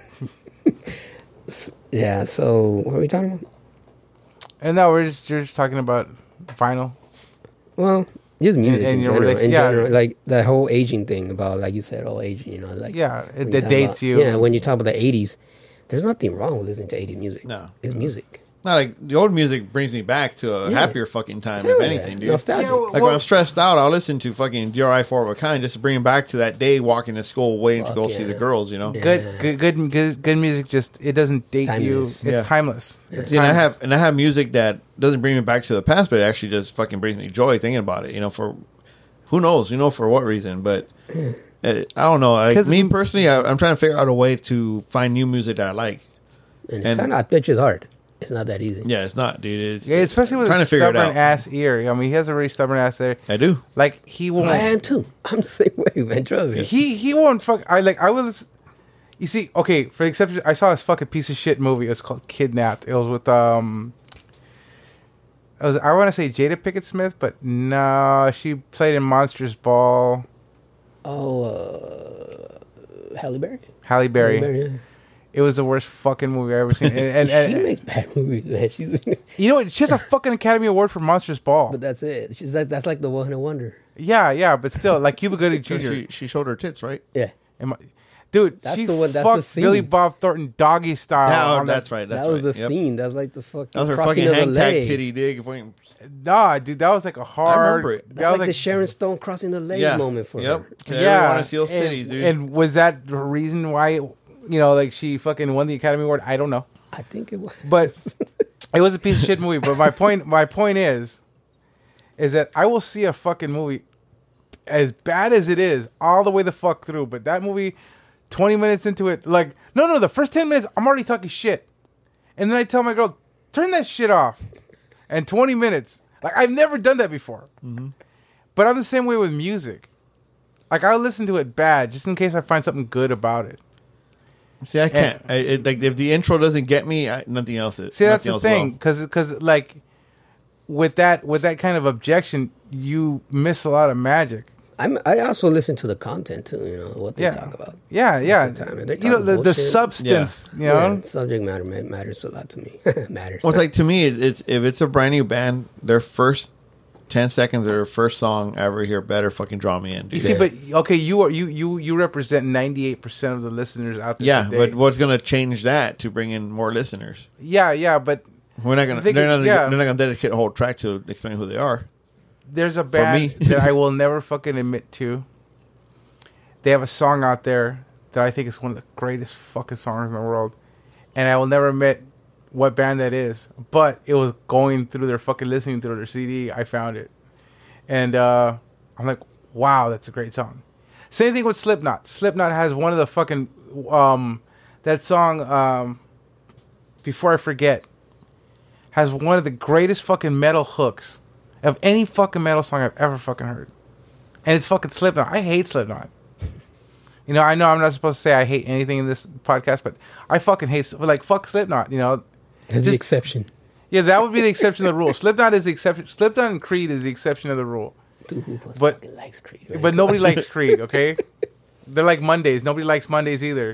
Speaker 3: yeah. So what are we talking about?
Speaker 1: And now we're just you're just talking about vinyl.
Speaker 3: Well, just music
Speaker 1: And
Speaker 3: in
Speaker 1: your
Speaker 3: general.
Speaker 1: rela-
Speaker 3: In
Speaker 1: yeah.
Speaker 3: general, like that whole aging thing about, like you said, oh, aging. You know, like
Speaker 1: Yeah, it,
Speaker 3: when
Speaker 1: it
Speaker 3: you talk
Speaker 1: dates
Speaker 3: about-
Speaker 1: you.
Speaker 3: Yeah, when you talk about the eighties, there's nothing wrong with listening to eighties music.
Speaker 2: No.
Speaker 3: It's music.
Speaker 2: Not like the old music brings me back to a
Speaker 3: Yeah.
Speaker 2: happier fucking time,
Speaker 3: Hell
Speaker 2: if
Speaker 3: yeah.
Speaker 2: anything, dude.
Speaker 3: Nostalgia.
Speaker 1: Yeah, well-
Speaker 2: Like when I'm stressed out, I'll listen to fucking D R I four of a kind just to bring me back to that day walking to school, waiting
Speaker 3: Fuck
Speaker 2: to go see
Speaker 3: yeah.
Speaker 2: the girls. You know.
Speaker 3: Yeah.
Speaker 1: Good, good, good, good, good music. Just it doesn't date you.
Speaker 3: timeless.
Speaker 1: It's
Speaker 2: Yeah.
Speaker 1: timeless. It's
Speaker 2: Yeah, and I
Speaker 1: timeless.
Speaker 2: have and I have music that doesn't bring me back to the past, but it actually just fucking brings me joy thinking about it. You know, for who knows, you know, for what reason, but uh, I don't know. Like,
Speaker 1: 'Cause-
Speaker 2: me personally, I, I'm trying to figure out a way to find new music that I like.
Speaker 3: And it's
Speaker 2: And-
Speaker 3: kind of, I bet you it's hard. It's not that easy.
Speaker 2: Yeah, it's not, dude. It's,
Speaker 1: Yeah, especially with
Speaker 2: trying
Speaker 1: a
Speaker 2: to figure it
Speaker 1: stubborn
Speaker 2: out.
Speaker 1: ass ear. I mean, he has a really stubborn ass ear.
Speaker 2: I do.
Speaker 1: Like he won't.
Speaker 3: I am too. I'm the same way, man. Trust me.
Speaker 1: He he won't fuck. I like. I was. You see, okay. For the exception, I saw this fucking piece of shit movie. It was called Kidnapped. It was with um. It was. I want to say Jada Pinkett Smith, but no, she played in Monsters Ball.
Speaker 3: Oh, uh, Halle Berry.
Speaker 1: Halle Berry.
Speaker 3: Halle Berry, yeah.
Speaker 1: It was the worst fucking movie I've ever seen. And, and,
Speaker 3: she
Speaker 1: and
Speaker 3: makes bad movies, man. She's,
Speaker 1: you know what? She has a fucking Academy Award for Monsters Ball.
Speaker 3: but that's it. She's like, that's like the one hit wonder.
Speaker 1: Yeah, yeah, but still, like Cuba Gooding
Speaker 2: So
Speaker 1: Junior
Speaker 2: she, she showed her tits, right?
Speaker 3: Yeah.
Speaker 1: Am I- Dude,
Speaker 3: That's
Speaker 1: she
Speaker 3: the one- that's
Speaker 1: fucked
Speaker 3: the scene.
Speaker 1: Billy Bob Thornton doggy style.
Speaker 2: Yeah,
Speaker 1: on
Speaker 2: that's right. That's
Speaker 3: that was
Speaker 2: right.
Speaker 3: the
Speaker 2: Yep.
Speaker 3: scene. That's like the fucking
Speaker 2: That was her
Speaker 3: crossing
Speaker 2: fucking
Speaker 3: of the
Speaker 2: hang tag
Speaker 3: legs.
Speaker 2: titty dig. Fucking,
Speaker 1: Nah, dude, that was like a hard.
Speaker 2: remember it.
Speaker 1: That
Speaker 3: That's
Speaker 1: was
Speaker 3: like, the Sharon Stone crossing the legs
Speaker 2: yeah.
Speaker 3: moment for
Speaker 2: yep.
Speaker 3: her.
Speaker 2: Yeah. want to see those
Speaker 1: and,
Speaker 2: titties, dude.
Speaker 1: And was that the reason why, you know, like she fucking won the Academy Award? I don't know,
Speaker 3: I think it was.
Speaker 1: but it was a piece of shit movie. But my point, my point is, is that I will see a fucking movie as bad as it is all the way the fuck through. But that movie, twenty minutes into it, like no, no, the first ten minutes, I'm already talking shit, and then I tell my girl, turn that shit off, and twenty minutes. Like, I've never done that before. Mm-hmm. But I'm the same way with music. Like, I'll listen to it bad just in case I find something good about it.
Speaker 2: see, I can't. I, it, like if the intro doesn't get me, I, nothing else is.
Speaker 1: See, that's
Speaker 2: nothing
Speaker 1: the
Speaker 2: else
Speaker 1: thing.
Speaker 2: will.
Speaker 1: Because, because, like, with that with that kind of objection, you miss a lot of magic.
Speaker 3: I'm, I also listen to the content too. You know what they
Speaker 1: Yeah.
Speaker 3: talk about.
Speaker 1: Yeah, yeah.
Speaker 3: Most of the time. They're
Speaker 1: You know,
Speaker 3: talking
Speaker 1: the, the
Speaker 3: bullshit.
Speaker 1: substance, you know?
Speaker 3: Yeah, subject matter ma- matters a lot to me. matters.
Speaker 2: Well, it's like to me, it, it's if it's a brand new band, their first ten seconds or their first song I ever hear better fucking draw me in.
Speaker 1: You
Speaker 2: Dude.
Speaker 1: see, but, okay, you are you, you, you represent ninety-eight percent of the listeners out there
Speaker 2: Yeah,
Speaker 1: today.
Speaker 2: but what's gonna change that to bring in more listeners?
Speaker 1: Yeah, yeah, but
Speaker 2: We're not gonna.
Speaker 1: I think
Speaker 2: They're
Speaker 1: it-
Speaker 2: not.
Speaker 1: yeah.
Speaker 2: They're not gonna dedicate a whole track to explain who they are.
Speaker 1: there's a band
Speaker 2: me.
Speaker 1: that I will never fucking admit to. They have a song out there that I think is one of the greatest fucking songs in the world. And I will never admit what band that is. But it was going through their fucking listening through their C D. I found it. And uh, I'm like, wow, that's a great song. Same thing with Slipknot. Slipknot has one of the fucking... Um, that song, um, Before I Forget, has one of the greatest fucking metal hooks of any fucking metal song I've ever fucking heard. And it's fucking Slipknot. I hate Slipknot. You know, I know I'm not supposed to say I hate anything in this podcast, but I fucking hate, like, fuck Slipknot, you know.
Speaker 3: That's the
Speaker 1: Just-
Speaker 3: exception.
Speaker 1: Yeah, that would be the exception to the rule. Slipknot is the exception. Slipknot and Creed is the exception of the rule.
Speaker 3: Dude, who
Speaker 1: But-
Speaker 3: fucking likes Creed? Right?
Speaker 1: But nobody likes Creed, okay? They're like Mondays. Nobody likes Mondays either.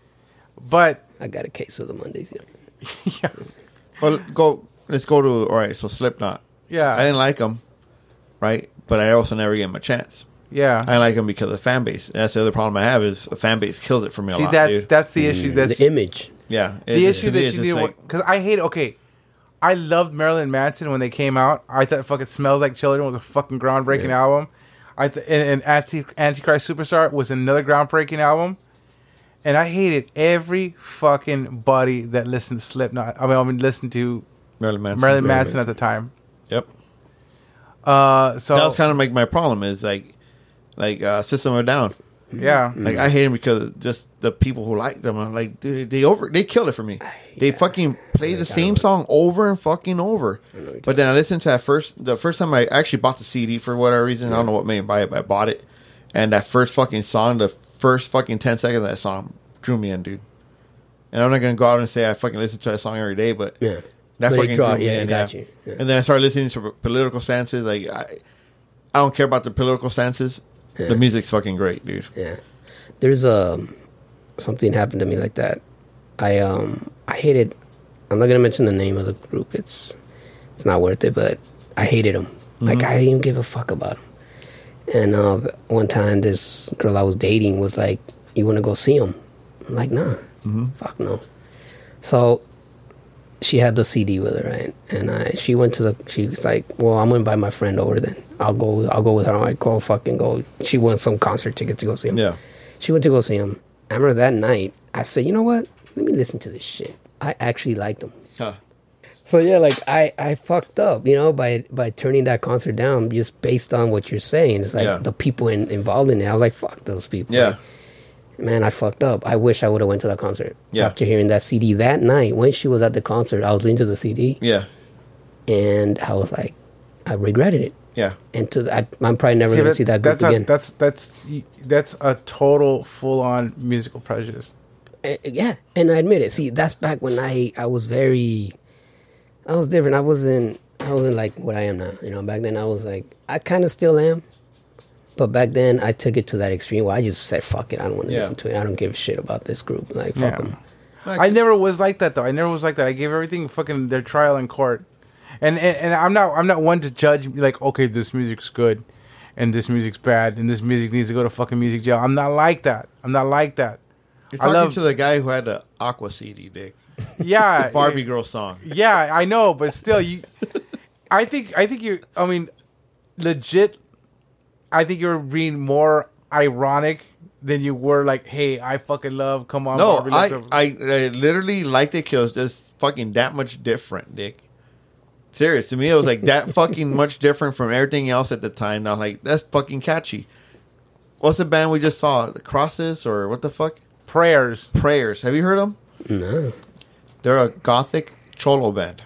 Speaker 1: But,
Speaker 3: I got a case of the Mondays. Yeah.
Speaker 1: yeah.
Speaker 2: Well, go. Let's go to all right. So Slipknot.
Speaker 1: Yeah.
Speaker 2: I didn't like them, right? But I also never gave them a chance.
Speaker 1: Yeah.
Speaker 2: I like them because of the fan base. That's the other problem I have is the fan base kills it for me a
Speaker 1: See,
Speaker 2: lot,
Speaker 1: that's,
Speaker 2: dude.
Speaker 1: that's the issue. That's
Speaker 3: the image.
Speaker 2: yeah,
Speaker 1: the
Speaker 2: it's-
Speaker 1: issue
Speaker 2: to me,
Speaker 1: that
Speaker 2: it's
Speaker 1: you
Speaker 2: just
Speaker 1: need
Speaker 2: like-
Speaker 1: because I hate okay I loved Marilyn Manson when they came out. I thought fucking Smells Like Children was a fucking groundbreaking
Speaker 3: Yeah.
Speaker 1: album. I th- and, and Anti- Antichrist Superstar was another groundbreaking album. And I hated every fucking buddy that listened to Slipknot. I mean, I mean listened to
Speaker 2: Marilyn Manson.
Speaker 1: Marilyn Manson at the time.
Speaker 2: Yep.
Speaker 1: Uh, so
Speaker 2: That was kind of like my problem is like, like uh, System of a Down.
Speaker 1: Yeah.
Speaker 2: Like I hate him because of just the people who like them. I'm like, dude, they over they killed it for me. They
Speaker 3: Yeah.
Speaker 2: fucking play the same song over and fucking over. But then I listened to that first the first time I actually bought the C D for whatever reason. I don't know what made me buy it, but I bought it. And that first fucking song, the first fucking ten seconds of that song drew me in, dude. And I'm not gonna go out and say I fucking listen to that song every day, but
Speaker 3: Yeah.
Speaker 2: that
Speaker 3: But it
Speaker 2: fucking
Speaker 3: draw-
Speaker 2: drew me
Speaker 3: yeah, I
Speaker 2: in.
Speaker 3: got
Speaker 2: Yeah.
Speaker 3: you. Yeah.
Speaker 2: And then I started listening to political stances. Like I, I don't care about the political stances. The music's fucking great, dude.
Speaker 3: Yeah. There's a something happened to me like that. I um I hated. I'm not gonna mention the name of the group. It's it's not worth it. But I hated them.
Speaker 2: Mm-hmm.
Speaker 3: Like I didn't even give a fuck about them. And uh, one time, this girl I was dating was like, "You want to go see them?" I'm like, "Nah,
Speaker 2: Mm-hmm.
Speaker 3: fuck no." So she had the C D with her, right? And I, she went to the. She was like, "Well, I'm gonna invite my friend over. Then I'll go. I'll go with her. I'm like, go fucking go." She won some concert tickets to go see him.
Speaker 2: Yeah.
Speaker 3: She went to go see him. I remember that night. I said, "You know what? Let me listen to this shit." I actually liked him.
Speaker 2: Huh.
Speaker 3: So yeah, like I, I fucked up, you know, by by turning that concert down just based on what you're saying. It's like
Speaker 2: Yeah.
Speaker 3: the people in, involved in it. I was like, fuck those people.
Speaker 2: Yeah.
Speaker 3: Like, man, I fucked up. I wish I would have went to that concert.
Speaker 2: Yeah.
Speaker 3: After hearing that C D that night, when she was at the concert, I was listening to the C D,
Speaker 2: Yeah.
Speaker 3: and I was like, I regretted it.
Speaker 2: Yeah.
Speaker 3: And to I, I'm probably never
Speaker 1: See,
Speaker 3: going to
Speaker 1: that-
Speaker 3: see that group
Speaker 1: that's a,
Speaker 3: again.
Speaker 1: that's that's that's a total full on musical prejudice.
Speaker 3: Uh, yeah, and I admit it. See, that's back when I I was very, I was different. I wasn't I wasn't like what I am now. You know, back then I was like I kind of still am, but back then I took it to that extreme where I just said fuck it. I don't want to
Speaker 2: Yeah.
Speaker 3: listen to it. I don't give a shit about this group. Like fuck
Speaker 1: Yeah.
Speaker 3: them.
Speaker 1: I never was like that though. I never was like that. I gave everything fucking their trial in court, and and, and I'm not I'm not one to judge like okay this music's good, and this music's bad, and this music needs to go to fucking music jail. I'm not like that. I'm not like that.
Speaker 2: You're
Speaker 1: I
Speaker 2: talking
Speaker 1: love
Speaker 2: to the guy who had the Aqua C D, Dick.
Speaker 1: yeah
Speaker 2: Barbie girl song.
Speaker 1: Yeah, I know, but still, you. I think I think you're. I mean, legit. I think you're being more ironic than you were. Like, hey, I fucking love. Come on,
Speaker 2: No,
Speaker 1: Barbie,
Speaker 2: I,
Speaker 1: let's go."
Speaker 2: I, I literally liked it because it was just fucking that much different, Dick. Serious. To me, it was like that fucking much different from everything else at the time. Now, like, that's fucking catchy. What's the band we just saw? The Crosses or what the fuck?
Speaker 1: prayers.
Speaker 2: Prayers. Have you heard them?
Speaker 3: No,
Speaker 2: They're a gothic cholo band.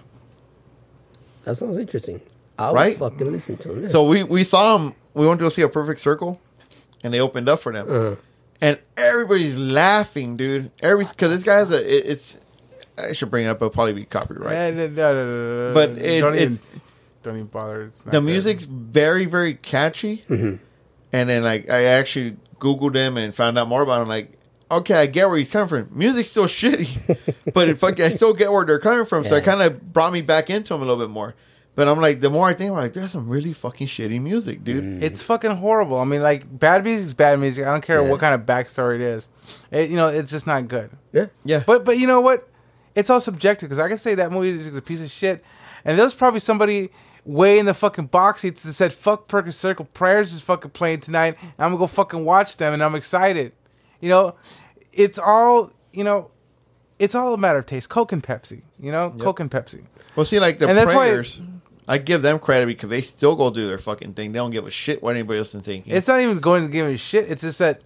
Speaker 3: that sounds interesting. I'll
Speaker 2: Right?
Speaker 3: fucking listen to them. Yeah.
Speaker 2: So we, we saw them. We went to go see A Perfect Circle, and they opened up for them.
Speaker 3: Uh-huh.
Speaker 2: And everybody's laughing, dude. Every because this guy's a it, it's. I should bring it up. It'll probably be copyright.
Speaker 1: Eh, no, no, no, no, no,
Speaker 2: But
Speaker 1: no,
Speaker 2: it-
Speaker 1: don't
Speaker 2: it's-
Speaker 1: even, don't even bother. It's not
Speaker 2: The
Speaker 1: good.
Speaker 2: music's very very catchy,
Speaker 3: Mm-hmm.
Speaker 2: and then like I actually googled him and found out more about him. Like, okay, I get where he's coming from. Music's still shitty, but it fucking, I still get where they're coming from. So it
Speaker 3: Yeah.
Speaker 2: kind of brought me back into him a little bit more. But I'm like, the more I think, I'm like, there's some really fucking shitty music, dude.
Speaker 1: It's fucking horrible. I mean, like bad music's bad music. I don't care
Speaker 3: Yeah.
Speaker 1: what kind of backstory it is. It, you know, it's just not good.
Speaker 3: yeah.
Speaker 2: Yeah,
Speaker 1: But but you know what? It's all subjective because I can say that movie is a piece of shit, and there's probably somebody way in the fucking box seats that said, "Fuck Perfect Circle, Prayers is fucking playing tonight. And I'm gonna go fucking watch them, and I'm excited." You know, it's all you know. It's all a matter of taste. Coke and Pepsi. You know, Coke and Pepsi.
Speaker 2: well, see, like the
Speaker 1: And that's why-
Speaker 2: Prayers, I give them credit because they still go do their fucking thing. They don't give a shit what anybody else is thinking.
Speaker 1: It's not even going to give a shit. It's just that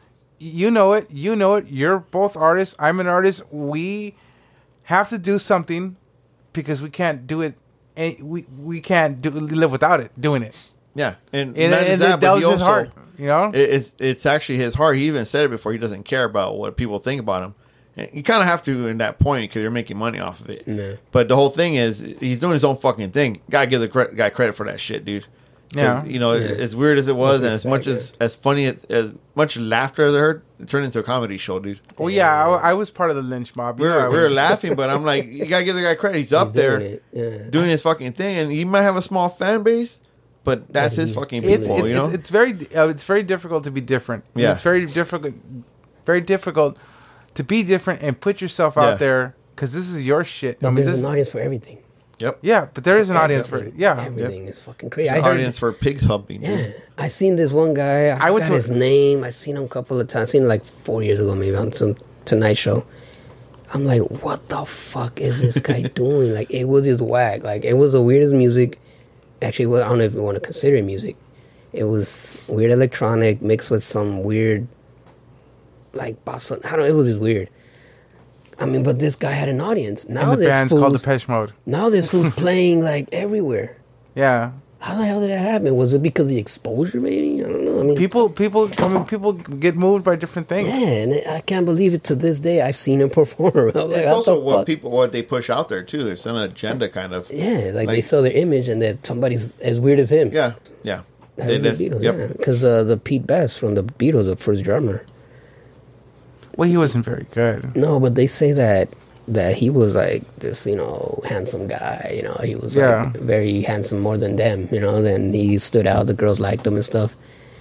Speaker 1: you know it. You know it. You're both artists. I'm an artist. We have to do something because we can't do it. And we we can't do, live without it. Doing it.
Speaker 2: yeah, and,
Speaker 1: And,
Speaker 2: not
Speaker 1: and
Speaker 2: just
Speaker 1: that,
Speaker 2: but
Speaker 1: was
Speaker 2: he
Speaker 1: his
Speaker 2: also-
Speaker 1: heart. You know.
Speaker 2: It, it's it's actually his heart. He even said it before. He doesn't care about what people think about him. And you kind of have to in that point because you're making money off of it.
Speaker 3: Yeah.
Speaker 2: But the whole thing is he's doing his own fucking thing. Gotta give the cre- guy credit for that shit, dude. 'Cause,
Speaker 1: Yeah.
Speaker 2: you know, as weird as it was, and as much
Speaker 3: Respect,
Speaker 2: as as funny as, as much laughter as I heard, it turned into a comedy show, dude.
Speaker 1: Well, yeah, I, I was part of the lynch mob.
Speaker 2: We
Speaker 1: You know, I
Speaker 2: were we were
Speaker 1: was-
Speaker 2: laughing, but I'm like, you gotta give the guy credit. He's up
Speaker 3: He's
Speaker 2: there
Speaker 3: doing it, yeah.
Speaker 2: doing his fucking thing, and he might have a small fan base, but that's
Speaker 3: But
Speaker 2: his
Speaker 3: he's-
Speaker 2: fucking
Speaker 1: It's,
Speaker 2: people,
Speaker 1: it's,
Speaker 2: you know.
Speaker 1: it's, it's very uh, it's very difficult to be different.
Speaker 2: Yeah.
Speaker 1: It's very difficult, very difficult to be different and put yourself
Speaker 2: Yeah.
Speaker 1: out there because this is your shit.
Speaker 3: But
Speaker 1: I mean,
Speaker 3: there's
Speaker 1: this,
Speaker 3: an audience for everything.
Speaker 2: Yep.
Speaker 1: yeah, but there is an audience for it.
Speaker 3: Everything.
Speaker 1: Yeah,
Speaker 3: Everything is fucking crazy.
Speaker 2: There's
Speaker 3: I
Speaker 2: an
Speaker 3: heard,
Speaker 2: audience for pigs humping. Dude.
Speaker 3: yeah, I seen this one guy. I,
Speaker 1: I went
Speaker 3: got
Speaker 1: to a-
Speaker 3: his name. I seen him a couple of times. I seen him like four years ago, maybe on some Tonight Show. I'm like, what the fuck is this guy doing? Like, it was just whack. Like, it was the weirdest music. Actually, well, I don't know if you want to consider it music. It was weird electronic mixed with some weird like bossa. I don't. It was just weird. I mean, but this guy had an audience. Now
Speaker 1: And the
Speaker 3: this
Speaker 1: band's
Speaker 3: fool's,
Speaker 1: called Depeche Mode.
Speaker 3: Now this fool's playing like everywhere.
Speaker 1: Yeah.
Speaker 3: How the hell did that happen? Was it because of the exposure, maybe? I don't know. I mean,
Speaker 1: People, people, I mean, people get moved by different things.
Speaker 3: yeah, and I can't believe it to this day. I've seen him perform. I'm like,
Speaker 2: It's
Speaker 3: what
Speaker 2: also
Speaker 3: the
Speaker 2: what
Speaker 3: fuck?
Speaker 2: people what they push out there too. There's an agenda kind of.
Speaker 3: Yeah, like, they
Speaker 2: Like-
Speaker 3: sell their image and that somebody's as weird as him.
Speaker 2: Yeah, yeah.
Speaker 3: That
Speaker 2: They
Speaker 3: was the
Speaker 2: did.
Speaker 3: Beatles,
Speaker 2: Yep.
Speaker 3: yeah. Because uh, the Pete Best from the Beatles, the first drummer.
Speaker 1: Well, he wasn't very good.
Speaker 3: No, but they say that that he was like this, you know, handsome guy. You know, he was
Speaker 1: Yeah.
Speaker 3: like very handsome, more than them. You know, then he stood out. The girls liked him and stuff.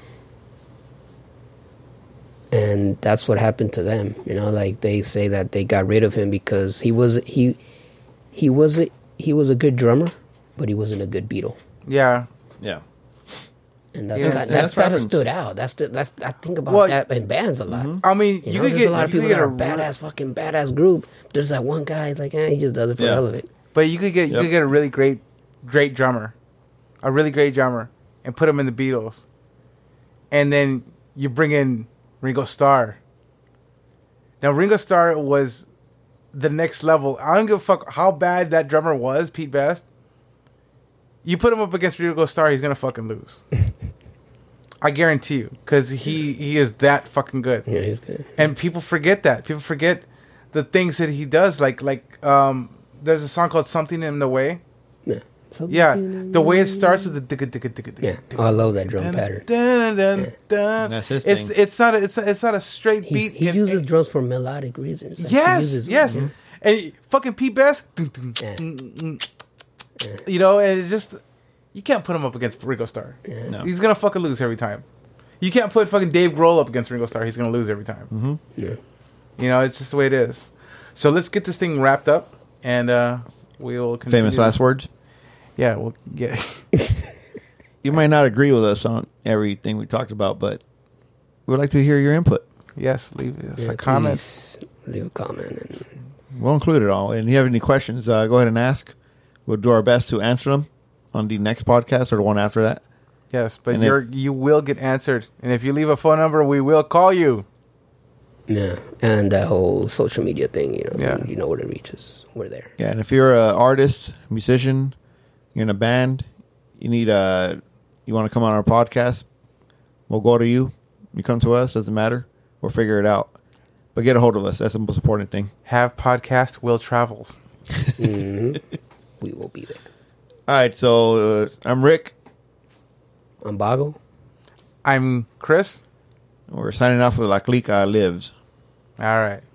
Speaker 3: And that's what happened to them. You know, like they say that they got rid of him because he was he he was a, he was a good drummer, but he wasn't a good Beatle.
Speaker 1: Yeah.
Speaker 2: Yeah.
Speaker 3: And that's
Speaker 1: Yeah,
Speaker 3: kind,
Speaker 2: that's
Speaker 3: that's that
Speaker 2: happens.
Speaker 3: stood out. That's the, that's I think about
Speaker 1: Well,
Speaker 3: that in bands a lot.
Speaker 1: I mean,
Speaker 3: You
Speaker 1: you,
Speaker 3: know,
Speaker 1: could
Speaker 3: there's
Speaker 1: get
Speaker 3: a lot of
Speaker 1: you
Speaker 3: people
Speaker 1: could
Speaker 3: that
Speaker 1: get
Speaker 3: are
Speaker 1: a
Speaker 3: badass, fucking badass group. There's that one guy. He's like, eh, he just does it for
Speaker 2: Yeah.
Speaker 3: the hell of it.
Speaker 1: But you could get you
Speaker 2: Yep.
Speaker 1: could get a really great, great drummer, a really great drummer, and put him in the Beatles, and then you bring in Ringo Starr. Now Ringo Starr was the next level. I don't give a fuck how bad that drummer was, Pete Best. You put him up against Ringo Starr, he's gonna fucking lose. I guarantee you, because he he is that fucking good.
Speaker 3: Yeah, he's good.
Speaker 1: And people forget that. People forget the things that he does. Like like um, there's a song called "Something in the Way."
Speaker 3: Yeah, Something
Speaker 1: Yeah,
Speaker 3: in
Speaker 1: the way it
Speaker 3: the-
Speaker 1: starts with the digga digga digga digga.
Speaker 3: Yeah, oh, I love that drum
Speaker 1: dun,
Speaker 3: pattern.
Speaker 1: dun, dun, dun.
Speaker 2: That's his
Speaker 1: It's
Speaker 2: thing.
Speaker 1: it's not a, it's a, it's not a straight
Speaker 3: He,
Speaker 1: beat.
Speaker 3: he
Speaker 1: And-
Speaker 3: uses
Speaker 1: and-
Speaker 3: drums for melodic reasons. Like, he
Speaker 1: yes,
Speaker 3: uses-
Speaker 1: yes,
Speaker 3: Mhm.
Speaker 1: and he- fucking Pete Best. dun, dun,
Speaker 3: Yeah.
Speaker 1: mm, mm, You know, and it's just you can't put him up against Ringo Starr.
Speaker 2: No.
Speaker 1: He's gonna fucking lose every time. You can't put fucking Dave Grohl up against Ringo Starr. He's gonna lose every time.
Speaker 2: Mm-hmm.
Speaker 3: Yeah.
Speaker 1: You know, it's just the way it is. So let's get this thing wrapped up, and uh, we'll continue.
Speaker 2: Famous last words.
Speaker 1: Yeah, we'll get.
Speaker 2: You might not agree with us on everything we talked about, but we would like to hear your input.
Speaker 1: Yes, leave us
Speaker 3: Yeah,
Speaker 1: a comment.
Speaker 3: please leave a comment. And
Speaker 2: We'll include it all. And if you have any questions, uh, go ahead and ask. We'll do our best to answer them on the next podcast or the one after that.
Speaker 1: Yes, but
Speaker 2: And
Speaker 1: you're
Speaker 2: if-
Speaker 1: you will get answered, and if you leave a phone number, we will call you.
Speaker 3: yeah, and that whole social media thing. You know,
Speaker 1: Yeah.
Speaker 3: you know where to reach us. We're there.
Speaker 2: Yeah, and if you're an artist, musician, you're in a band, you need a, you want to come on our podcast, we'll go to you. You come to us, doesn't matter. We'll figure it out. But get a hold of us. That's the most important thing.
Speaker 1: Have podcast will travel.
Speaker 3: hmm We will be there.
Speaker 2: All right, so uh, I'm Rick.
Speaker 3: I'm Bago.
Speaker 1: I'm Chris.
Speaker 2: We're signing off with La Clica Lives.
Speaker 1: All right.